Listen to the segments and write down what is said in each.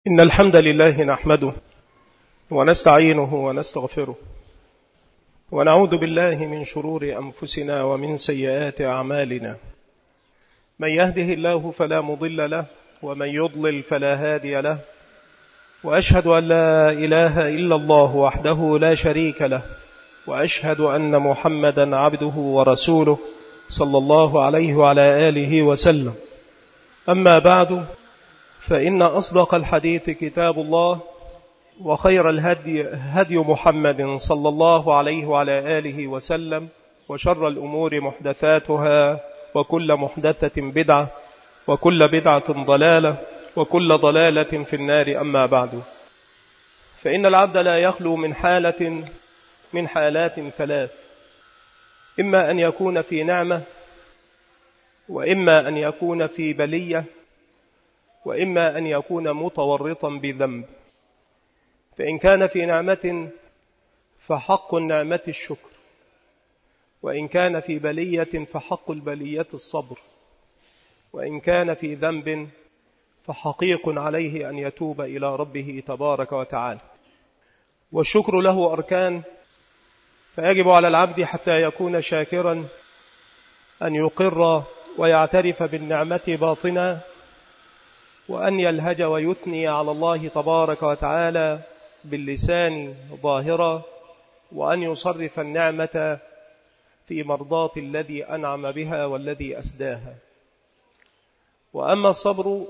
إن الحمد لله نحمده ونستعينه ونستغفره ونعوذ بالله من شرور أنفسنا ومن سيئات أعمالنا. من يهده الله فلا مضل له ومن يضلل فلا هادي له، وأشهد أن لا إله إلا الله وحده لا شريك له، وأشهد أن محمدا عبده ورسوله صلى الله عليه وعلى آله وسلم. أما بعد، فإن أصدق الحديث كتاب الله، وخير الهدي هدي محمد صلى الله عليه وعلى آله وسلم، وشر الأمور محدثاتها، وكل محدثة بدعة، وكل بدعة ضلالة، وكل ضلالة في النار. أما بعد، فإن العبد لا يخلو من حالة من حالات ثلاث: إما أن يكون في نعمة، وإما أن يكون في بلية، وإما أن يكون متورطا بذنب. فإن كان في نعمة فحق النعمة الشكر، وإن كان في بلية فحق البلية الصبر، وإن كان في ذنب فحقيق عليه أن يتوب إلى ربه تبارك وتعالى. والشكر له أركان، فيجب على العبد حتى يكون شاكرا أن يقر ويعترف بالنعمة باطنا، وأن يلهج ويثني على الله تبارك وتعالى باللسان ظاهرا، وأن يصرف النعمة في مرضاة الذي أنعم بها والذي أسداها. وأما الصبر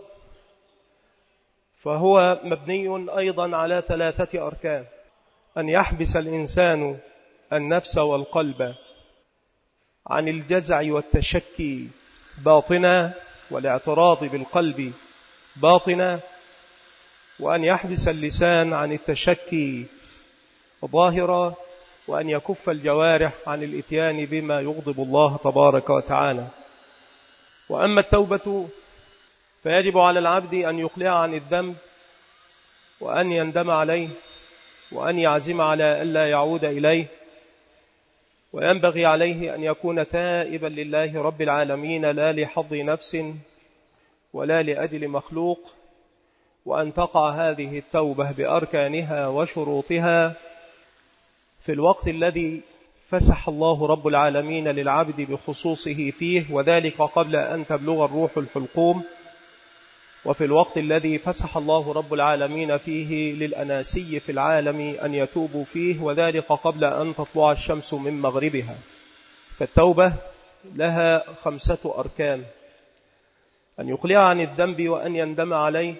فهو مبني أيضا على ثلاثة أركان: أن يحبس الإنسان النفس والقلب عن الجزع والتشكي باطنا، والاعتراض بالقلب باطنا، وأن يحبس اللسان عن التشكي ظاهرا، وأن يكف الجوارح عن الإتيان بما يغضب الله تبارك وتعالى. وأما التوبة فيجب على العبد أن يقلع عن الذنب، وأن يندم عليه، وأن يعزم على ألا يعود إليه، وينبغي عليه أن يكون تائبا لله رب العالمين، لا لحظ نفس ولا لأجل مخلوق، وأن تقع هذه التوبة بأركانها وشروطها في الوقت الذي فسح الله رب العالمين للعبد بخصوصه فيه، وذلك قبل أن تبلغ الروح الحلقوم، وفي الوقت الذي فسح الله رب العالمين فيه للأناسي في العالم أن يتوبوا فيه، وذلك قبل أن تطلع الشمس من مغربها. فالتوبة لها 5 أركان: أن يقلع عن الذنب، وأن يندم عليه،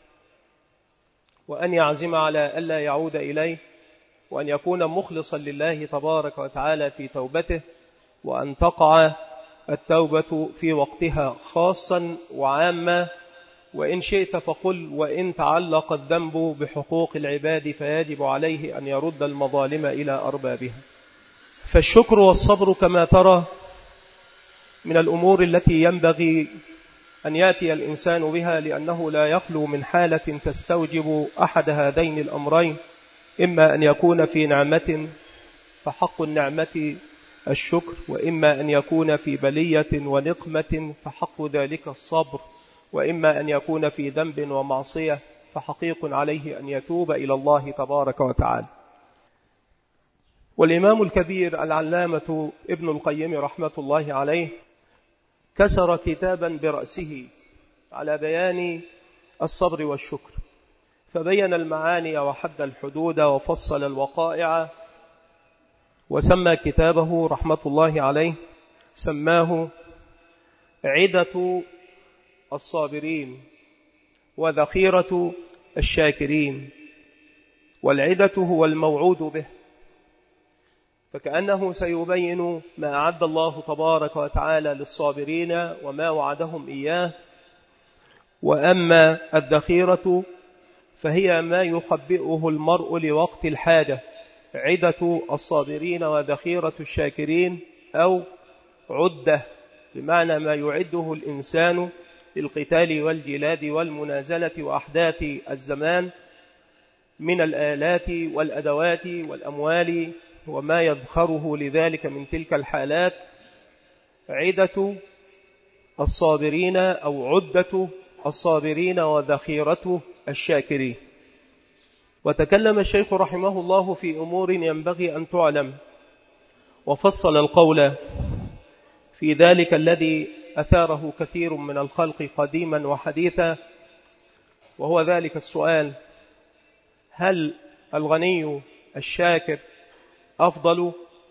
وأن يعزم على ألا يعود إليه، وأن يكون مخلصا لله تبارك وتعالى في توبته، وأن تقع التوبة في وقتها خاصا وعاما. وإن شئت فقل: وإن تعلق الذنب بحقوق العباد فيجب عليه أن يرد المظالم إلى أربابها. فالشكر والصبر كما ترى من الأمور التي ينبغي أن يأتي الإنسان بها، لأنه لا يخلو من حالة تستوجب أحد هذين الأمرين: إما أن يكون في نعمة فحق النعمة الشكر، وإما أن يكون في بلية ونقمة فحق ذلك الصبر، وإما أن يكون في ذنب ومعصية فحقيق عليه أن يتوب إلى الله تبارك وتعالى. والإمام الكبير العلامة ابن القيم رحمة الله عليه كسر كتابا برأسه على بيان الصبر والشكر، فبين المعاني وحد الحدود وفصل الوقائع، وسمى كتابه رحمة الله عليه، سماه عدة الصابرين وذخيرة الشاكرين. والعدة هو الموعود به، فكأنه سيبين ما أعد الله تبارك وتعالى للصابرين وما وعدهم إياه. وأما الذخيرة فهي ما يخبئه المرء لوقت الحاجة. عدة الصابرين وذخيرة الشاكرين، أو عدة بمعنى ما يعده الإنسان للقتال والجلاد والمنازلة وأحداث الزمان من الآلات والأدوات والأموال وما يذخره لذلك من تلك الحالات. عدة الصابرين أو عدة الصابرين وذخيرته الشاكرين. وتكلم الشيخ رحمه الله في أمور ينبغي أن تعلم، وفصل القول في ذلك الذي أثاره كثير من الخلق قديما وحديثا، وهو ذلك السؤال: هل الغني الشاكر أفضل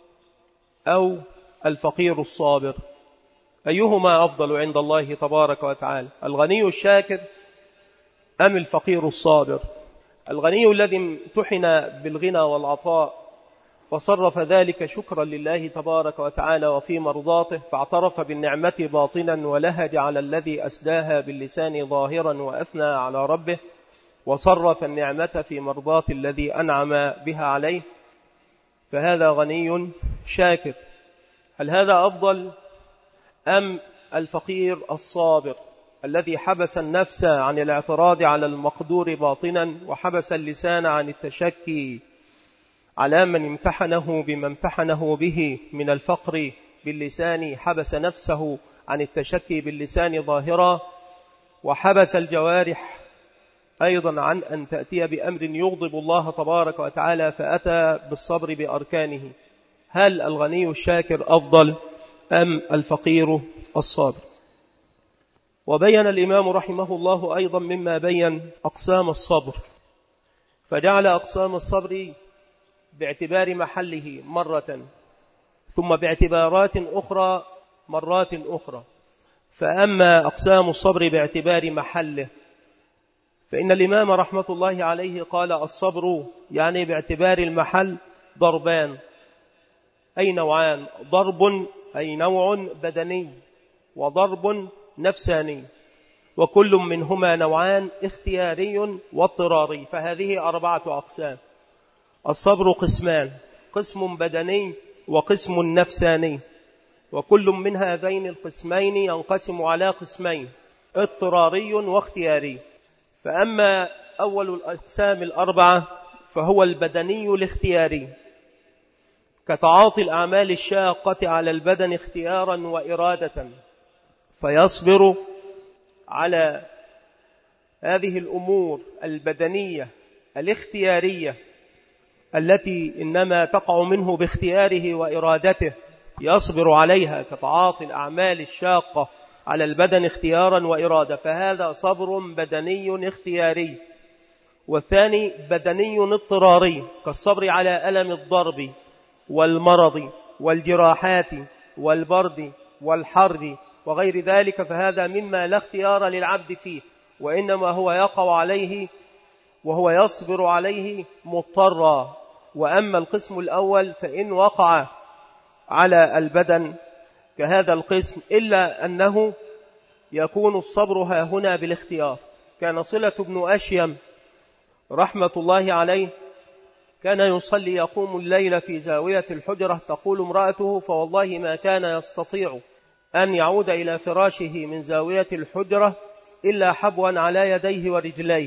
أو الفقير الصابر؟ أيهما أفضل عند الله تبارك وتعالى، الغني الشاكر أم الفقير الصابر؟ الغني الذي امتحن بالغنى والعطاء فصرف ذلك شكرا لله تبارك وتعالى وفي مرضاته، فاعترف بالنعمة باطنا ولهج على الذي أسداها باللسان ظاهرا وأثنى على ربه، وصرف النعمة في مرضاة الذي أنعم بها عليه، فهذا غني شاكر. هل هذا أفضل أم الفقير الصابر الذي حبس النفس عن الاعتراض على المقدور باطنا، وحبس اللسان عن التشكي على من امتحنه بما امتحنه به من الفقر باللسان، حبس نفسه عن التشكي باللسان ظاهرا، وحبس الجوارح أيضا عن أن تأتي بأمر يغضب الله تبارك وتعالى، فأتى بالصبر بأركانه؟ هل الغني الشاكر أفضل أم الفقير الصابر؟ وبين الإمام رحمه الله أيضا مما بين أقسام الصبر، فجعل أقسام الصبر باعتبار محله مرة، ثم باعتبارات أخرى مرات أخرى. فأما أقسام الصبر باعتبار محله، فإن الإمام رحمة الله عليه قال: الصبر يعني باعتبار المحل ضربان، أي نوعان: ضرب أي نوع بدني، وضرب نفساني، وكل منهما نوعان: اختياري واضطراري. فهذه 4 أقسام. الصبر قسمان: قسم بدني وقسم نفساني، وكل من هذين القسمين ينقسم على قسمين: اضطراري واختياري. فأما أول الأقسام 4 فهو البدني الاختياري، كتعاطي الأعمال الشاقة على البدن اختيارا وإرادة، فيصبر على هذه الأمور البدنية الاختيارية التي إنما تقع منه باختياره وإرادته، يصبر عليها كتعاطي الأعمال الشاقة على البدن اختيارا وإرادة، فهذا صبر بدني اختياري. والثاني بدني اضطراري، كالصبر على ألم الضرب والمرض والجراحات والبرد والحر وغير ذلك، فهذا مما لا اختيار للعبد فيه، وإنما هو يقع عليه وهو يصبر عليه مضطرا. وأما القسم الأول فإن وقع على البدن كهذا القسم، إلا أنه يكون الصبر ها هنا بالاختيار. كان صلة بن أشيم رحمة الله عليه كان يصلي يقوم الليل في زاوية الحجرة، تقول امرأته: فوالله ما كان يستطيع أن يعود إلى فراشه من زاوية الحجرة إلا حبوا على يديه ورجليه،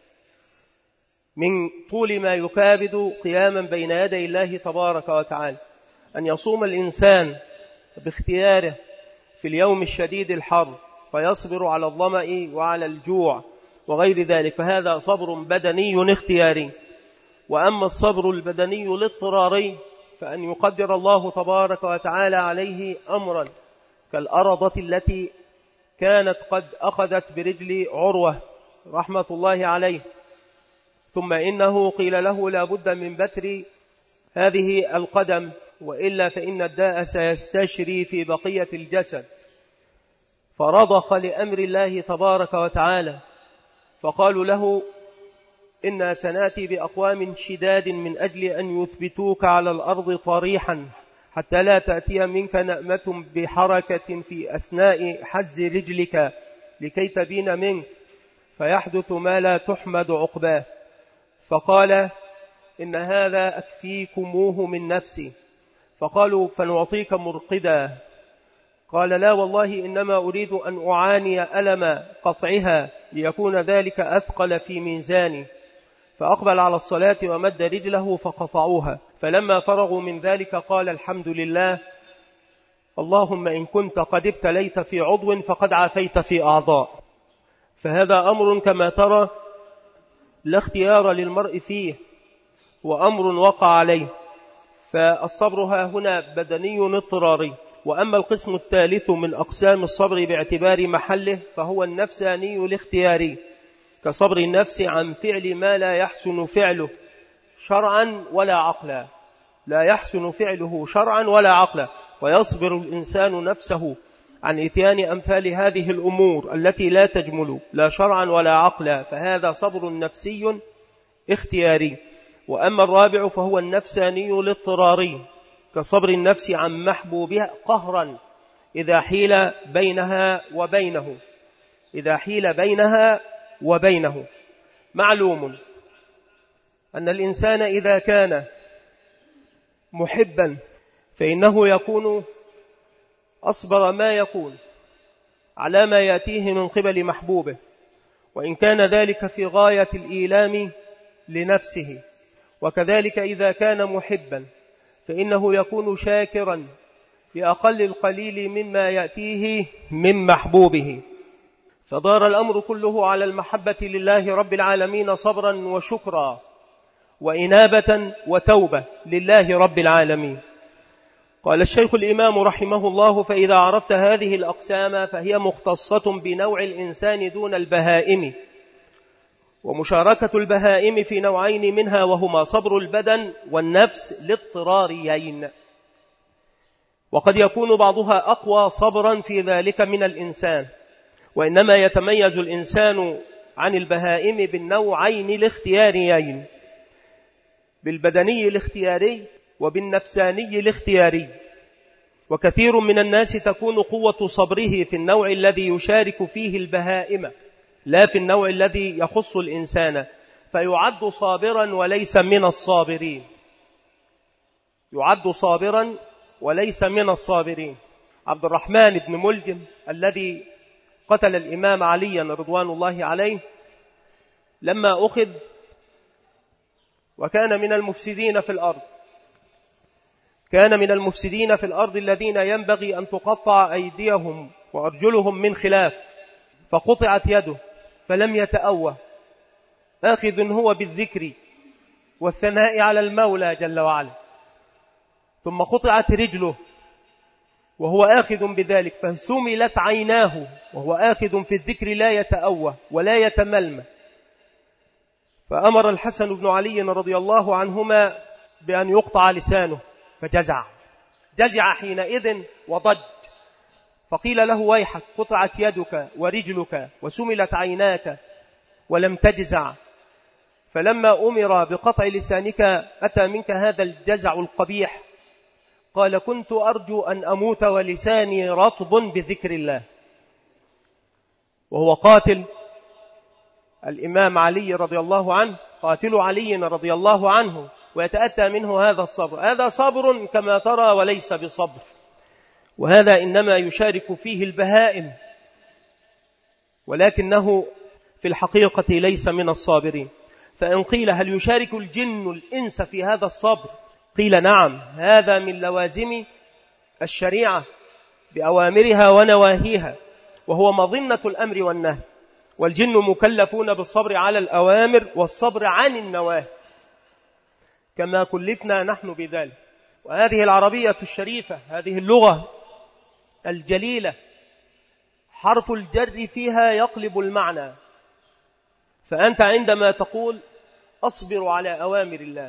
من طول ما يكابد قياما بين يدي الله تبارك وتعالى. أن يصوم الإنسان باختياره في اليوم الشديد الحر، فيصبر على الظمأ وعلى الجوع وغير ذلك، فهذا صبر بدني اختياري. وأما الصبر البدني الاضطراري فأن يقدر الله تبارك وتعالى عليه أمرا، كالأرضة التي كانت قد أخذت برجل عروة رحمة الله عليه، ثم إنه قيل له لا بد من بتر هذه القدم، وإلا فإن الداء سيستشري في بقية الجسد، فرضخ لأمر الله تبارك وتعالى، فقالوا له: إنا سنأتي بأقوام شداد من أجل أن يثبتوك على الأرض طريحا، حتى لا تأتي منك نأمة بحركة في أثناء حز رجلك لكي تبين منك، فيحدث ما لا تحمد عقباه. فقال: إن هذا أكفيكموه من نفسي. فقالوا: فنعطيك مرقدا. قال: لا والله، إنما أريد أن أعاني ألم قطعها ليكون ذلك أثقل في ميزاني. فأقبل على الصلاة ومد رجله فقطعوها. فلما فرغوا من ذلك قال: الحمد لله، اللهم إن كنت قد ابتليت في عضو فقد عافيت في أعضاء. فهذا أمر كما ترى لا اختيار للمرء فيه وأمر وقع عليه، فالصبر ها هنا بدني اضطراري. وأما القسم الثالث من أقسام الصبر باعتبار محله فهو النفساني الاختياري، كصبر النفس عن فعل ما لا يحسن فعله شرعا ولا عقلا، لا يحسن فعله شرعا ولا عقلا، فيصبر الإنسان نفسه عن إتيان أمثال هذه الأمور التي لا تجمل لا شرعا ولا عقلا، فهذا صبر نفسي اختياري. وأما الرابع فهو النفساني الاضطراري، كصبر النفس عن محبوبها قهرا إذا حيل بينها وبينه، إذا حيل بينها وبينه. معلوم أن الإنسان إذا كان محبا فإنه يكون أصبر ما يكون على ما يأتيه من قبل محبوبه، وإن كان ذلك في غاية الإيلام لنفسه. وكذلك إذا كان محبا فإنه يكون شاكرا لأقل القليل مما يأتيه من محبوبه. فدار الأمر كله على المحبة لله رب العالمين صبرا وشكرا وإنابة وتوبة لله رب العالمين. قال الشيخ الإمام رحمه الله: فإذا عرفت هذه الأقسام فهي مختصة بنوع الإنسان دون البهائم، ومشاركة البهائم في نوعين منها، وهما صبر البدن والنفس الاضطراريين، وقد يكون بعضها أقوى صبرا في ذلك من الإنسان، وإنما يتميز الإنسان عن البهائم بالنوعين الاختياريين، بالبدني الاختياري وبالنفساني الاختياري. وكثير من الناس تكون قوة صبره في النوع الذي يشارك فيه البهائم لا في النوع الذي يخص الإنسان، فيعد صابرا وليس من الصابرين، يعد صابرا وليس من الصابرين. عبد الرحمن بن ملجم الذي قتل الإمام عليا رضوان الله عليه لما أخذ وكان من المفسدين في الأرض، كان من المفسدين في الأرض الذين ينبغي أن تقطع أيديهم وأرجلهم من خلاف، فقطعت يده فلم يتأوه، آخذ هو بالذكر والثناء على المولى جل وعلا، ثم قطعت رجله وهو آخذ بذلك، فسملت عيناه وهو آخذ في الذكر لا يتأوه ولا يتملم. فأمر الحسن بن علي رضي الله عنهما بأن يقطع لسانه، فجزع حينئذ وضج، فقيل له: ويحك، قطعت يدك ورجلك وسملت عيناك ولم تجزع، فلما أمر بقطع لسانك أتى منك هذا الجزع القبيح. قال: كنت أرجو أن أموت ولساني رطب بذكر الله. وهو قاتل الإمام علي رضي الله عنه، قاتل علي رضي الله عنه، ويتأتى منه هذا الصبر. هذا صبر كما ترى وليس بصبر، وهذا إنما يشارك فيه البهائم، ولكنه في الحقيقة ليس من الصابرين. فإن قيل: هل يشارك الجن الإنس في هذا الصبر؟ قيل: نعم، هذا من لوازم الشريعة بأوامرها ونواهيها، وهو مظنة الأمر والنهي، والجن مكلفون بالصبر على الأوامر والصبر عن النواهي كما كلفنا نحن بذلك. وهذه العربية الشريفة، هذه اللغة الجليلة، حرف الجر فيها يقلب المعنى. فأنت عندما تقول أصبر على أوامر الله،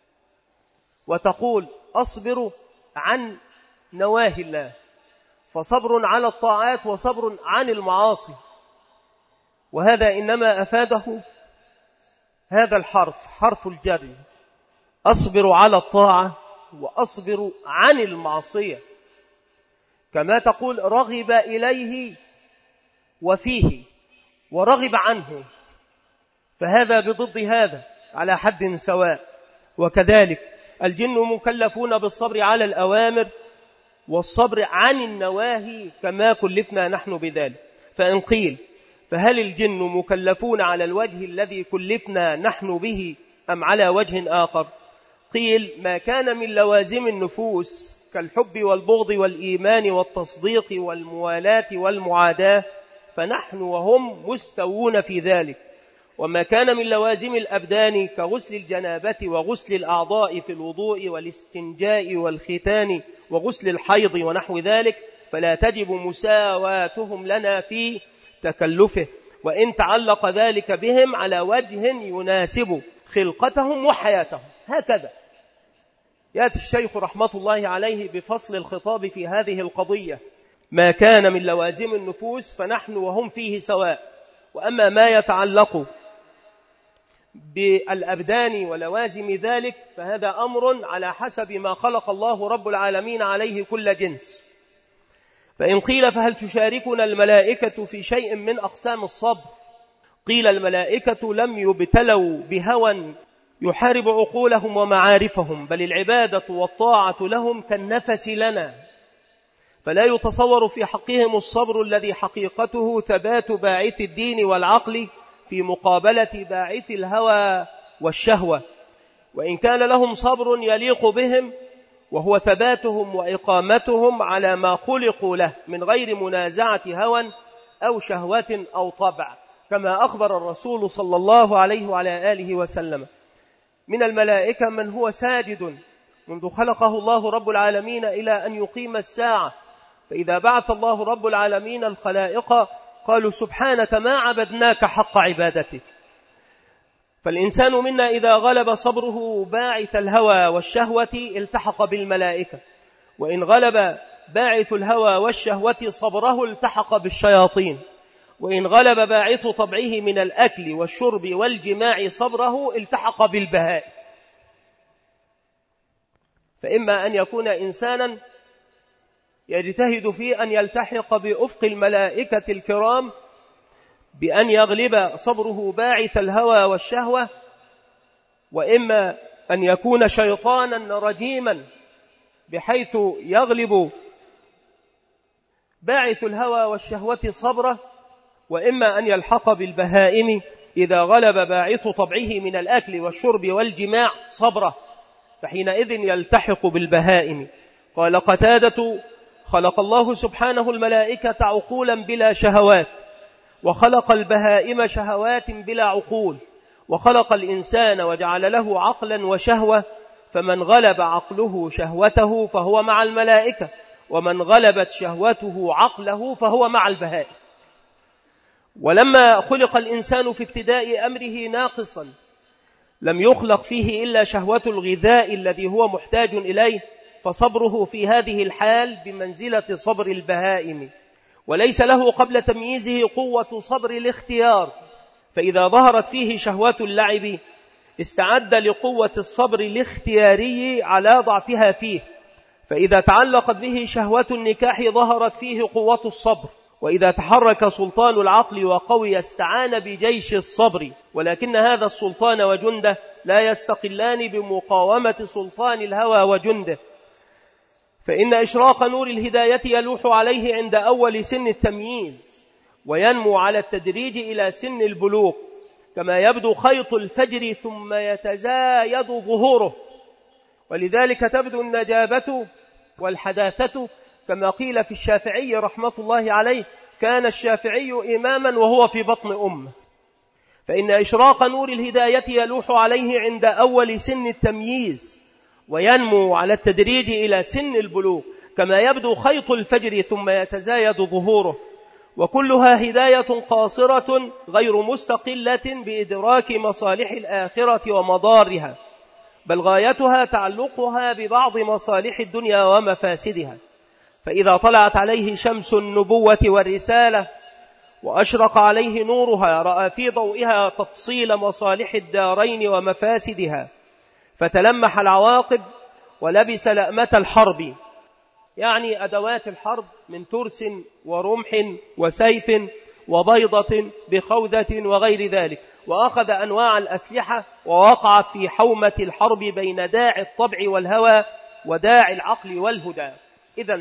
وتقول أصبر عن نواهي الله، فصبر على الطاعات وصبر عن المعاصي. وهذا إنما أفاده هذا الحرف، حرف الجر، أصبر على الطاعة وأصبر عن المعصية. كما تقول رغب إليه وفيه ورغب عنه، فهذا بضد هذا على حد سواء. وكذلك الجن مكلفون بالصبر على الأوامر والصبر عن النواهي كما كلفنا نحن بذلك. فإن قيل: فهل الجن مكلفون على الوجه الذي كلفنا نحن به أم على وجه آخر؟ قيل: ما كان من لوازم النفوس كالحب والبغض والإيمان والتصديق والموالاة والمعاداة فنحن وهم مستوون في ذلك، وما كان من لوازم الأبدان كغسل الجنابة وغسل الأعضاء في الوضوء والاستنجاء والختان وغسل الحيض ونحو ذلك فلا تجب مساواتهم لنا في تكلفه، وإن تعلق ذلك بهم على وجه يناسب خلقتهم وحياتهم. هكذا يأتي الشيخ رحمة الله عليه بفصل الخطاب في هذه القضية. ما كان من لوازم النفوس فنحن وهم فيه سواء، وأما ما يتعلق بالأبدان ولوازم ذلك فهذا أمر على حسب ما خلق الله رب العالمين عليه كل جنس. فإن قيل فهل تشاركنا الملائكة في شيء من أقسام الصبر؟ قيل الملائكة لم يبتلوا بهوى يحارب عقولهم ومعارفهم، بل العبادة والطاعة لهم كالنفس لنا، فلا يتصور في حقهم الصبر الذي حقيقته ثبات باعث الدين والعقل في مقابلة باعث الهوى والشهوة، وإن كان لهم صبر يليق بهم وهو ثباتهم وإقامتهم على ما خلقوا له من غير منازعة هوى أو شهوة أو طبع، كما أخبر الرسول صلى الله عليه وعلى آله وسلم. من الملائكة من هو ساجد منذ خلقه الله رب العالمين إلى أن يقيم الساعة، فإذا بعث الله رب العالمين الخلائق قالوا سبحانك ما عبدناك حق عبادتك. فالإنسان منا إذا غلب صبره باعث الهوى والشهوة التحق بالملائكة، وإن غلب باعث الهوى والشهوة صبره التحق بالشياطين، وإن غلب باعث طبعه من الأكل والشرب والجماع صبره التحق بالبهائم. فإما أن يكون إنسانا يجتهد في أن يلتحق بأفق الملائكة الكرام بأن يغلب صبره باعث الهوى والشهوة، وإما أن يكون شيطانا رجيما بحيث يغلب باعث الهوى والشهوة صبره، وإما أن يلحق بالبهائم إذا غلب باعث طبعه من الأكل والشرب والجماع صبره، فحينئذ يلتحق بالبهائم. قال قتادة خلق الله سبحانه الملائكة عقولا بلا شهوات، وخلق البهائم شهوات بلا عقول، وخلق الإنسان وجعل له عقلا وشهوة، فمن غلب عقله شهوته فهو مع الملائكة، ومن غلبت شهوته عقله فهو مع البهائم. ولما خلق الإنسان في ابتداء أمره ناقصا لم يخلق فيه إلا شهوة الغذاء الذي هو محتاج إليه، فصبره في هذه الحال بمنزلة صبر البهائم، وليس له قبل تمييزه قوة صبر الاختيار، فإذا ظهرت فيه شهوة اللعب استعد لقوة الصبر الاختياري على ضعفها فيه، فإذا تعلقت به شهوة النكاح ظهرت فيه قوة الصبر، وإذا تحرك سلطان العقل وقوي استعان بجيش الصبر، ولكن هذا السلطان وجنده لا يستقلان بمقاومة سلطان الهوى وجنده، فإن إشراق نور الهداية يلوح عليه عند أول سن التمييز، وينمو على التدريج إلى سن البلوغ، كما يبدو خيط الفجر ثم يتزايد ظهوره، ولذلك تبدو النجابة والحداثة، كما قيل في الشافعي رحمة الله عليه كان الشافعي إماما وهو في بطن أمه. فإن إشراق نور الهداية يلوح عليه عند أول سن التمييز، وينمو على التدريج إلى سن البلوغ، كما يبدو خيط الفجر ثم يتزايد ظهوره، وكلها هداية قاصرة غير مستقلة بإدراك مصالح الآخرة ومضارها، بل غايتها تعلقها ببعض مصالح الدنيا ومفاسدها. فإذا طلعت عليه شمس النبوة والرسالة وأشرق عليه نورها رأى في ضوئها تفصيل مصالح الدارين ومفاسدها، فتلمح العواقب ولبس لأمة الحرب، يعني أدوات الحرب من ترس ورمح وسيف وبيضة بخوذة وغير ذلك، وأخذ أنواع الأسلحة ووقع في حومة الحرب بين داعي الطبع والهوى وداعي العقل والهدى. إذن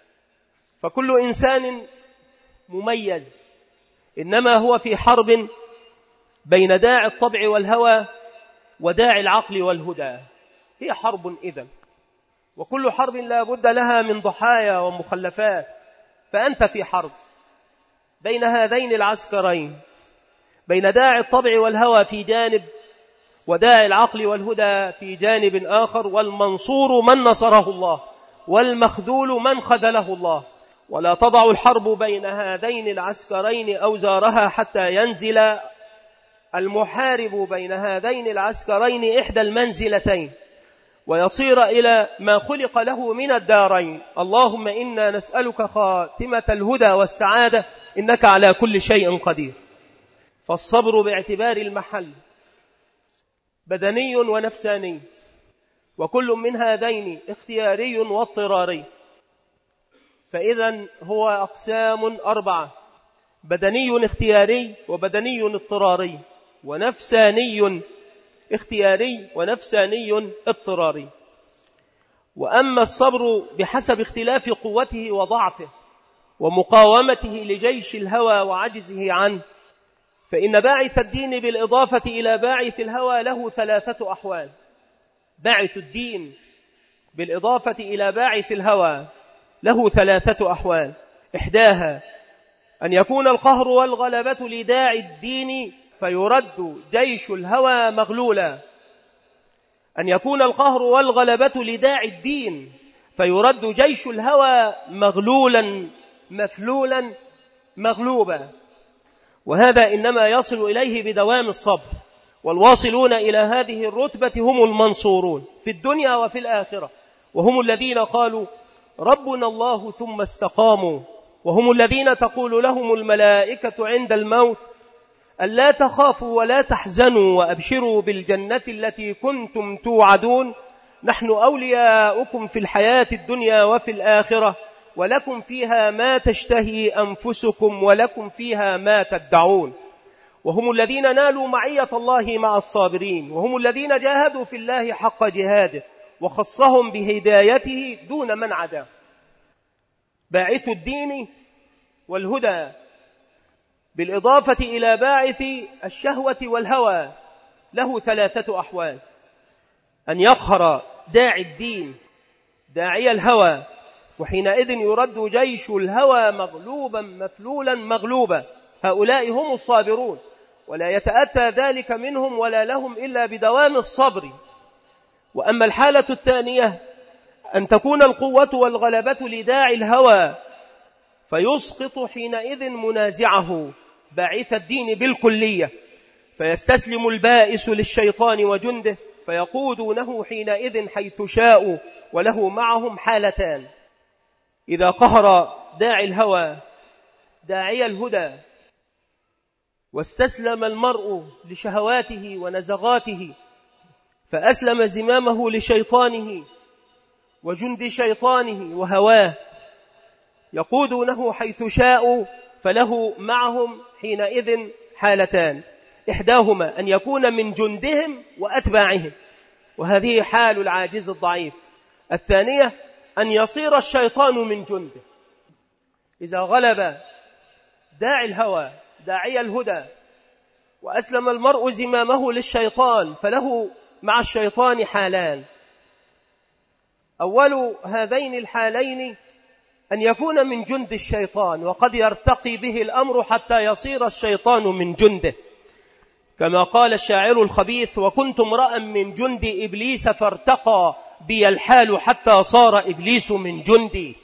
فكل إنسان مميز إنما هو في حرب بين داعي الطبع والهوى وداعي العقل والهدى، هي حرب إذن، وكل حرب لا بد لها من ضحايا ومخلفات، فأنت في حرب بين هذين العسكرين، بين داعي الطبع والهوى في جانب، وداعي العقل والهدى في جانب آخر، والمنصور من نصره الله والمخذول من خذله الله. ولا تضع الحرب بين هذين العسكرين أوزارها حتى ينزل المحارب بين هذين العسكرين إحدى المنزلتين ويصير إلى ما خلق له من الدارين. اللهم إنا نسألك خاتمة الهدى والسعادة إنك على كل شيء قدير. فالصبر باعتبار المحل بدني ونفساني، وكل من هذين اختياري واضطراري. فإذا هو أقسام 4: بدني اختياري، وبدني اضطراري، ونفساني اختياري، ونفساني اضطراري. وأما الصبر بحسب اختلاف قوته وضعفه ومقاومته لجيش الهوى وعجزه عنه، فإن باعث الدين بالإضافة إلى باعث الهوى له 3 أحوال. باعث الدين بالإضافة إلى باعث الهوى له 3 أحوال: إحداها أن يكون القهر والغلبة لداعي الدين فيرد جيش الهوى مغلولا. أن يكون القهر والغلبة لداعي الدين فيرد جيش الهوى مغلولا مفلولا مغلوبا. وهذا إنما يصل إليه بدوام الصبر، والواصلون إلى هذه الرتبة هم المنصورون في الدنيا وفي الآخرة، وهم الذين قالوا ربنا الله ثم استقاموا، وهم الذين تقول لهم الملائكة عند الموت ألا تخافوا ولا تحزنوا وأبشروا بالجنة التي كنتم توعدون، نحن أولياؤكم في الحياة الدنيا وفي الآخرة، ولكم فيها ما تشتهي أنفسكم ولكم فيها ما تدعون. وهم الذين نالوا معية الله مع الصابرين، وهم الذين جاهدوا في الله حق جهاده وخصهم بهدايته دون من عداه. باعث الدين والهدى بالإضافة إلى باعث الشهوة والهوى له 3 أحوال: أن يقهر داعي الدين داعي الهوى، وحينئذ يرد جيش الهوى مغلوبا مفلولا مغلوبا. هؤلاء هم الصابرون، ولا يتأتى ذلك منهم ولا لهم إلا بدوام الصبر. وأما الحالة الثانية أن تكون القوة والغلبة لداعي الهوى فيسقط حينئذ منازعه باعث الدين بالكلية، فيستسلم البائس للشيطان وجنده فيقودونه حينئذ حيث شاءوا، وله معهم حالتان: إذا قهر داعي الهوى داعي الهدى واستسلم المرء لشهواته ونزغاته فأسلم زمامه لشيطانه وجند شيطانه وهواه، يقودونه حيث شاءوا، فله معهم حينئذ حالتان: إحداهما أن يكون من جندهم وأتباعهم، وهذه حال العاجز الضعيف. الثانية أن يصير الشيطان من جنده. إذا غلب داعي الهوى داعي الهدى وأسلم المرء زمامه للشيطان فله مع الشيطان حالان: أول هذين الحالين أن يكون من جند الشيطان، وقد يرتقي به الأمر حتى يصير الشيطان من جنده، كما قال الشاعر الخبيث: وكنت امرأ من جند إبليس فارتقى بي الحال حتى صار إبليس من جندي.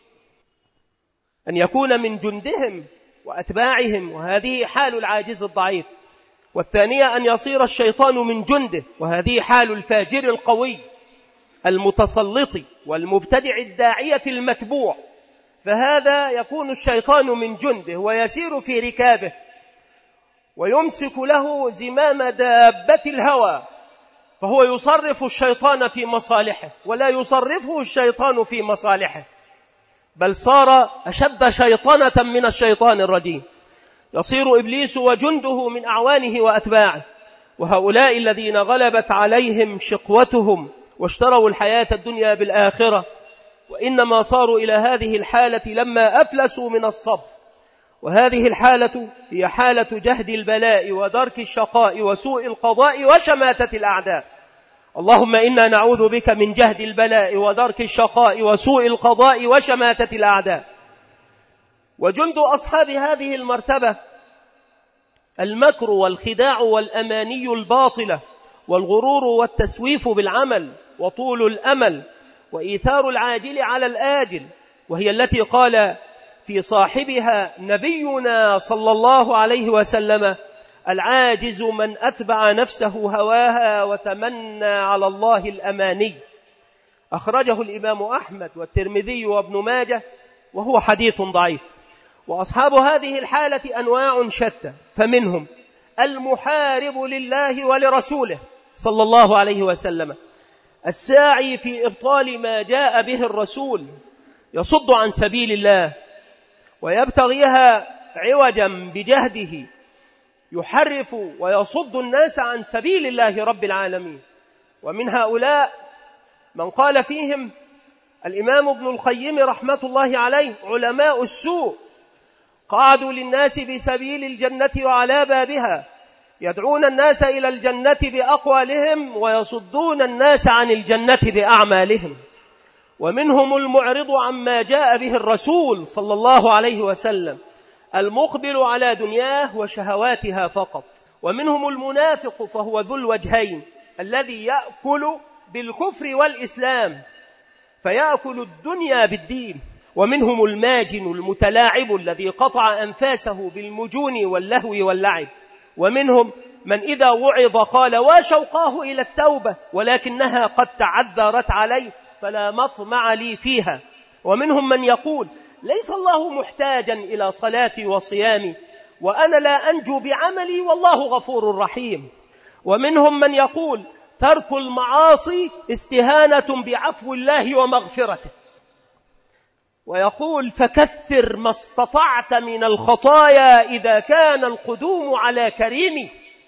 أن يكون من جندهم وأتباعهم، وهذه حال العاجز الضعيف. والثانية أن يصير الشيطان من جنده، وهذه حال الفاجر القوي المتسلط والمبتدع الداعية المتبوع. فهذا يكون الشيطان من جنده ويسير في ركابه ويمسك له زمام دابة الهوى، فهو يصرف الشيطان في مصالحه ولا يصرفه الشيطان في مصالحه، بل صار أشد شيطنة من الشيطان الرجيم. يصير إبليس وجنده من أعوانه وأتباعه، وهؤلاء الذين غلبت عليهم شقوتهم واشتروا الحياة الدنيا بالآخرة، وإنما صاروا إلى هذه الحالة لما أفلسوا من الصبر. وهذه الحالة هي حالة جهد البلاء ودرك الشقاء وسوء القضاء وشماتة الأعداء. اللهم إنا نعوذ بك من جهد البلاء ودرك الشقاء وسوء القضاء وشماتة الأعداء. وجند أصحاب هذه المرتبة المكر والخداع والأماني الباطلة والغرور والتسويف بالعمل وطول الأمل وإيثار العاجل على الآجل، وهي التي قال في صاحبها نبينا صلى الله عليه وسلم: العاجز من أتبع نفسه هواها وتمنى على الله الأماني. أخرجه الإمام أحمد والترمذي وابن ماجه وهو حديث ضعيف. وأصحاب هذه الحالة أنواع شتى، فمنهم المحارب لله ولرسوله صلى الله عليه وسلم، الساعي في إبطال ما جاء به الرسول، يصد عن سبيل الله ويبتغيها عوجا بجهده، يحرف ويصد الناس عن سبيل الله رب العالمين. ومن هؤلاء من قال فيهم الإمام ابن القيم رحمة الله عليه: علماء السوء قعدوا للناس بسبيل الجنة وعلى بابها، يدعون الناس إلى الجنة بأقوالهم ويصدون الناس عن الجنة بأعمالهم. ومنهم المعرض عما جاء به الرسول صلى الله عليه وسلم، المقبل على دنياه وشهواتها فقط. ومنهم المنافق فهو ذو الوجهين، الذي يأكل بالكفر والإسلام، فيأكل الدنيا بالدين. ومنهم الماجن المتلاعب الذي قطع أنفاسه بالمجون واللهو واللعب. ومنهم من إذا وعظ قال: وشوقاه إلى التوبة ولكنها قد تعذرت عليه فلا مطمع لي فيها. ومنهم من يقول: ليس الله محتاجا إلى صلاتي وصيامي، وأنا لا أنجو بعملي والله غفور رحيم. ومنهم من يقول: ترك المعاصي استهانة بعفو الله ومغفرته، ويقول: فكثر ما استطعت من الخطايا إذا كان القدوم على كريمي.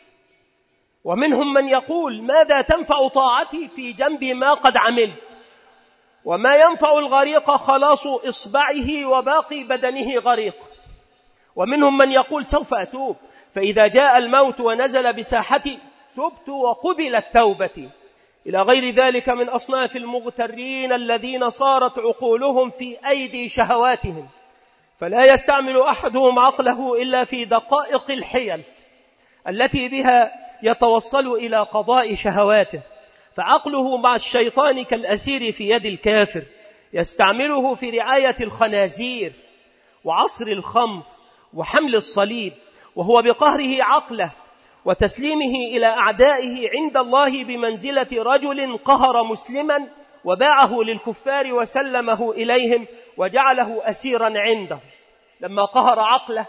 ومنهم من يقول: ماذا تنفع طاعتي في جنب ما قد عملت، وما ينفع الغريق خلاص إصبعه وباقي بدنه غريق. ومنهم من يقول: سوف أتوب، فإذا جاء الموت ونزل بساحتي تبت وقبلت توبتي، إلى غير ذلك من أصناف المغترين الذين صارت عقولهم في أيدي شهواتهم، فلا يستعمل أحدهم عقله إلا في دقائق الحيل التي بها يتوصل إلى قضاء شهواته، فعقله مع الشيطان كالأسير في يد الكافر، يستعمله في رعاية الخنازير وعصر الخمر وحمل الصليب، وهو بقهره عقله وتسليمه إلى أعدائه عند الله بمنزلة رجل قهر مسلما وباعه للكفار وسلمه إليهم وجعله أسيرا عنده. لما قهر عقله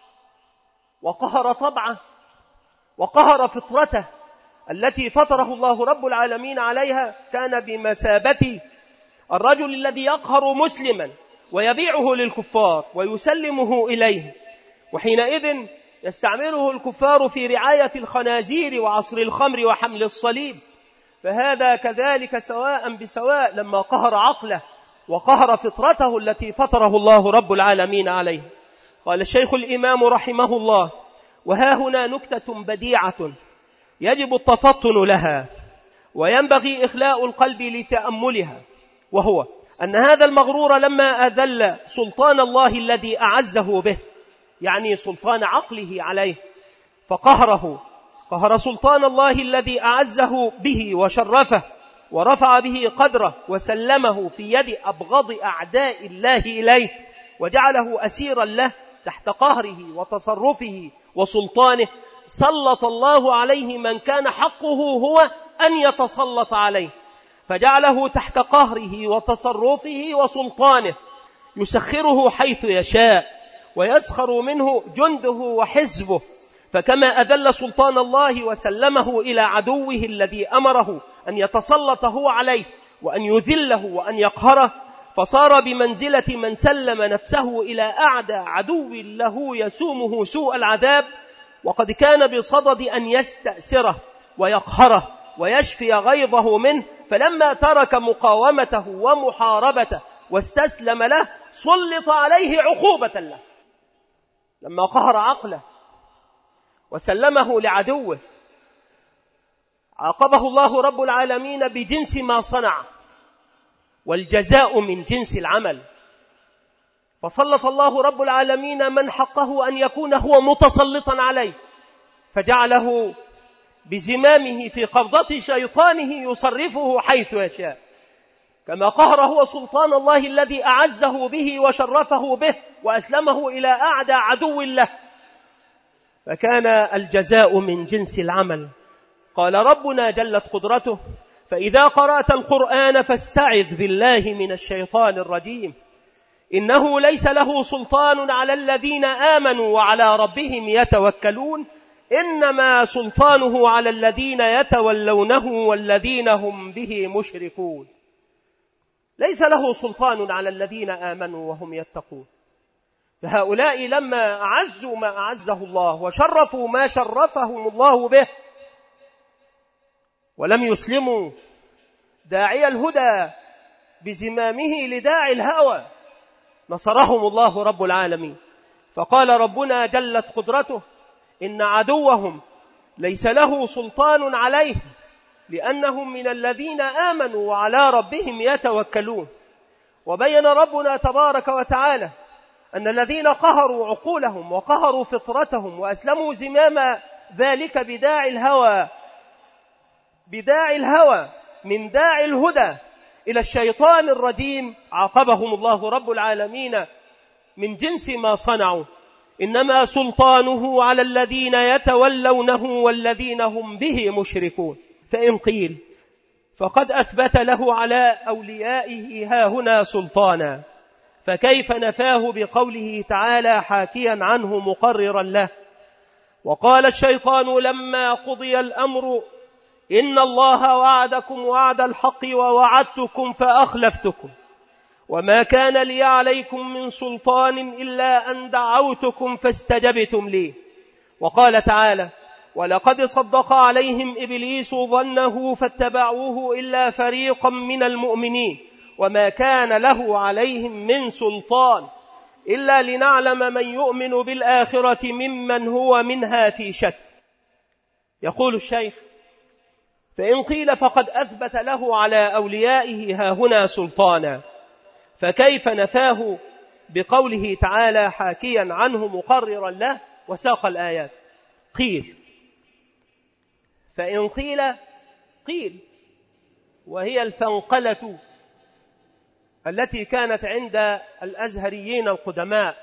وقهر طبعه وقهر فطرته التي فطره الله رب العالمين عليها، كان بمثابة الرجل الذي يقهر مسلما ويبيعه للكفار ويسلمه إليه، وحينئذ يستعمله الكفار في رعاية الخنازير وعصر الخمر وحمل الصليب. فهذا كذلك سواء بسواء لما قهر عقله وقهر فطرته التي فطره الله رب العالمين عليه. قال الشيخ الإمام رحمه الله: وها هنا نكتة بديعة يجب التفطن لها وينبغي إخلاء القلب لتأملها، وهو أن هذا المغرور لما أذل سلطان الله الذي أعزه به، يعني سلطان عقله عليه، فقهره، قهر سلطان الله الذي أعزه به وشرفه ورفع به قدره وسلمه في يد أبغض أعداء الله إليه، وجعله أسيرا له تحت قهره وتصرفه وسلطانه. سلط الله عليه من كان حقه هو أن يتسلط عليه، فجعله تحت قهره وتصرفه وسلطانه، يسخره حيث يشاء ويسخر منه جنده وحزبه. فكما أذل سلطان الله وسلمه إلى عدوه الذي أمره أن يتسلط هو عليه وأن يذله وأن يقهره، فصار بمنزلة من سلم نفسه إلى أعدى عدو له يسومه سوء العذاب، وقد كان بصدد أن يستأسره ويقهره ويشفي غيظه منه، فلما ترك مقاومته ومحاربته واستسلم له سلط عليه عقوبة له. لما قهر عقله وسلمه لعدوه عاقبه الله رب العالمين بجنس ما صنع، والجزاء من جنس العمل. فسلط الله رب العالمين من حقه أن يكون هو متسلطا عليه فجعله بزمامه في قبضة شيطانه يصرفه حيث يشاء، كما قهر هو سلطان الله الذي أعزه به وشرفه به وأسلمه إلى أعدى عدو له، فكان الجزاء من جنس العمل. قال ربنا جلت قدرته: فإذا قرأت القرآن فاستعذ بالله من الشيطان الرجيم، إنه ليس له سلطان على الذين آمنوا وعلى ربهم يتوكلون، إنما سلطانه على الذين يتولونه والذين هم به مشركون. ليس له سلطان على الذين آمنوا وهم يتقون. فهؤلاء لما أعزوا ما أعزه الله وشرفوا ما شرفهم الله به ولم يسلموا داعي الهدى بزمامه لداعي الهوى، نصرهم الله رب العالمين. فقال ربنا جلت قدرته: إن عدوهم ليس له سلطان عليهم لأنهم من الذين آمنوا وعلى ربهم يتوكلون. وبين ربنا تبارك وتعالى أن الذين قهروا عقولهم وقهروا فطرتهم وأسلموا زمام ذلك بداعي الهوى من داعي الهدى إلى الشيطان الرجيم، عاقبهم الله رب العالمين من جنس ما صنعوا. إنما سلطانه على الذين يتولونه والذين هم به مشركون. فإن قيل فقد أثبت له على أوليائه هاهنا سلطانا، فكيف نفاه بقوله تعالى حاكيا عنه مقررا له: وقال الشيطان لما قضي الأمر إن الله وعدكم وعد الحق ووعدتكم فأخلفتكم وما كان لي عليكم من سلطان إلا أن دعوتكم فاستجبتم لي. وقال تعالى: ولقد صدق عليهم إبليس ظنه فاتبعوه إلا فريقا من المؤمنين وما كان له عليهم من سلطان إلا لنعلم من يؤمن بالآخرة ممن هو منها في شك. يقول الشيخ: فإن قيل فقد أثبت له على أوليائه هاهنا سلطانا، فكيف نفاه بقوله تعالى حاكيا عنه مقررا له؟ وساق الآيات. قيل، فإن قيل وهي الفنقلة التي كانت عند الأزهريين القدماء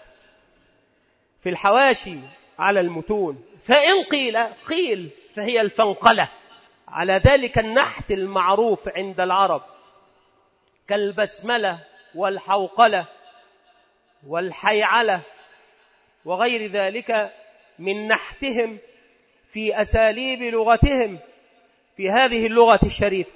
في الحواشي على المتون. فإن قيل فهي الفنقلة على ذلك النحت المعروف عند العرب كالبسملة والحوقلة والحيعلة وغير ذلك من نحتهم في أساليب لغتهم في هذه اللغة الشريفة.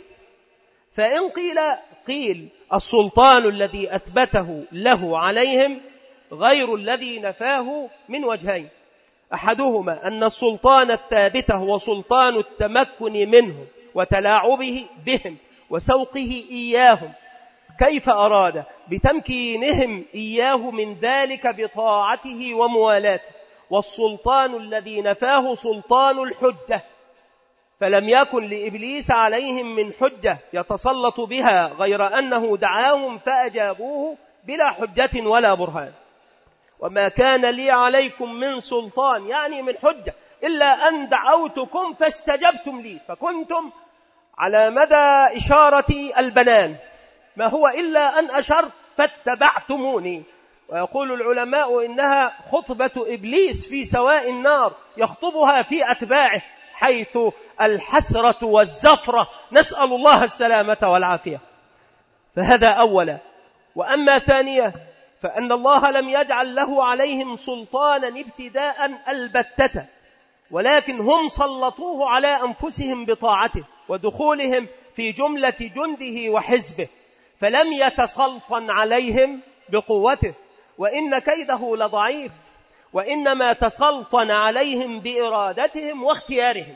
فإن قيل السلطان الذي أثبته له عليهم غير الذي نفاه من وجهين: أحدهما أن السلطان الثابت هو سلطان التمكن منهم وتلاعبه بهم وسوقه إياهم كيف أراد بتمكينهم إياه من ذلك بطاعته وموالاته، والسلطان الذي نفاه سلطان الحجة، فلم يكن لإبليس عليهم من حجة يتسلط بها غير أنه دعاهم فأجابوه بلا حجة ولا برهان. وما كان لي عليكم من سلطان يعني من حجة إلا أن دعوتكم فاستجبتم لي، فكنتم على مدى إشارة البنان ما هو إلا أن أشرت فاتبعتموني. ويقول العلماء إنها خطبة إبليس في سواء النار يخطبها في أتباعه، حيث الحسرة والزفرة، نسأل الله السلامة والعافية. فهذا أولا. وأما ثانية فأن الله لم يجعل له عليهم سلطانا ابتداء البتة، ولكن هم سلطوه على أنفسهم بطاعته ودخولهم في جملة جنده وحزبه، فلم يتسلطن عليهم بقوته، وإن كيده لضعيف، وإنما تسلطن عليهم بإرادتهم واختيارهم.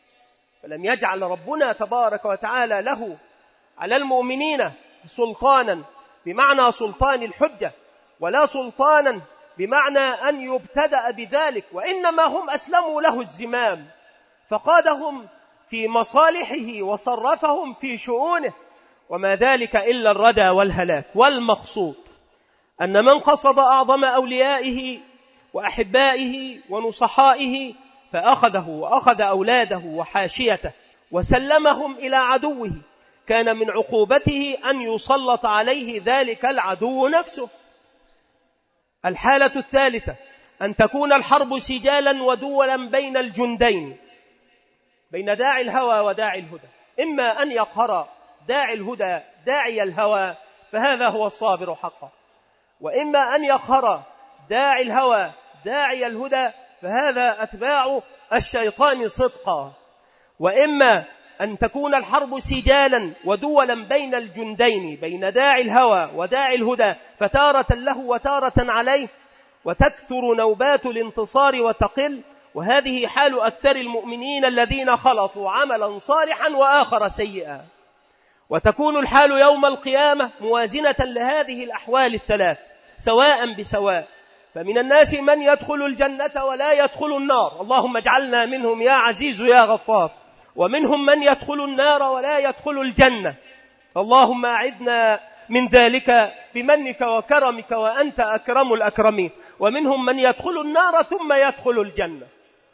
فلم يجعل ربنا تبارك وتعالى له على المؤمنين سلطانا بمعنى سلطان الحجة، ولا سلطانا بمعنى أن يبتدأ بذلك، وإنما هم أسلموا له الزمام فقادهم في مصالحه وصرفهم في شؤونه، وما ذلك إلا الردى والهلاك. والمقصود أن من قصد أعظم أوليائه وأحبائه ونصحائه فأخذه وأخذ أولاده وحاشيته وسلمهم إلى عدوه، كان من عقوبته أن يسلط عليه ذلك العدو نفسه. الحالة الثالثة أن تكون الحرب سجالا ودولا بين الجندين، بين داعي الهوى وداعي الهدى، إما أن يقهر داعي الهدى داعي الهوى فهذا هو الصابر حقا، وإما أن يقهر داعي الهوى داعي الهدى فهذا أتباع الشيطان صدقا. وإما أن تكون الحرب سجالا ودولا بين الجندين، بين داعي الهوى وداعي الهدى، فتارة له وتارة عليه، وتكثر نوبات الانتصار وتقل، وهذه حال أكثر المؤمنين الذين خلطوا عملا صالحا وآخر سيئا. وتكون الحال يوم القيامة موازنة لهذه الأحوال الثلاث سواء بسواء، فمن الناس من يدخل الجنة ولا يدخل النار، اللهم اجعلنا منهم يا عزيز يا غفار، ومنهم من يدخل النار ولا يدخل الجنة، اللهم أعذنا من ذلك بمنك وكرمك وأنت أكرم الأكرمين، ومنهم من يدخل النار ثم يدخل الجنة،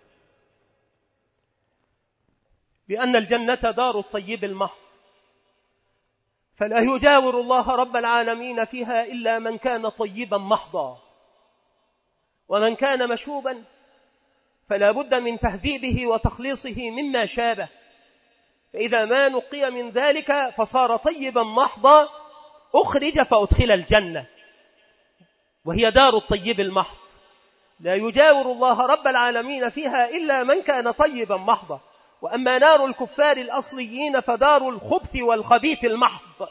لأن الجنة دار الطيب المحض، فلا يجاور الله رب العالمين فيها إلا من كان طيبا محضا، ومن كان مشوبا فلا بد من تهذيبه وتخليصه مما شابه، فإذا ما نقي من ذلك فصار طيبا محضا أخرج فأدخل الجنة، وهي دار الطيب المحض، لا يجاور الله رب العالمين فيها إلا من كان طيبا محضا. وأما نار الكفار الأصليين فدار الخبث والخبيث المحض،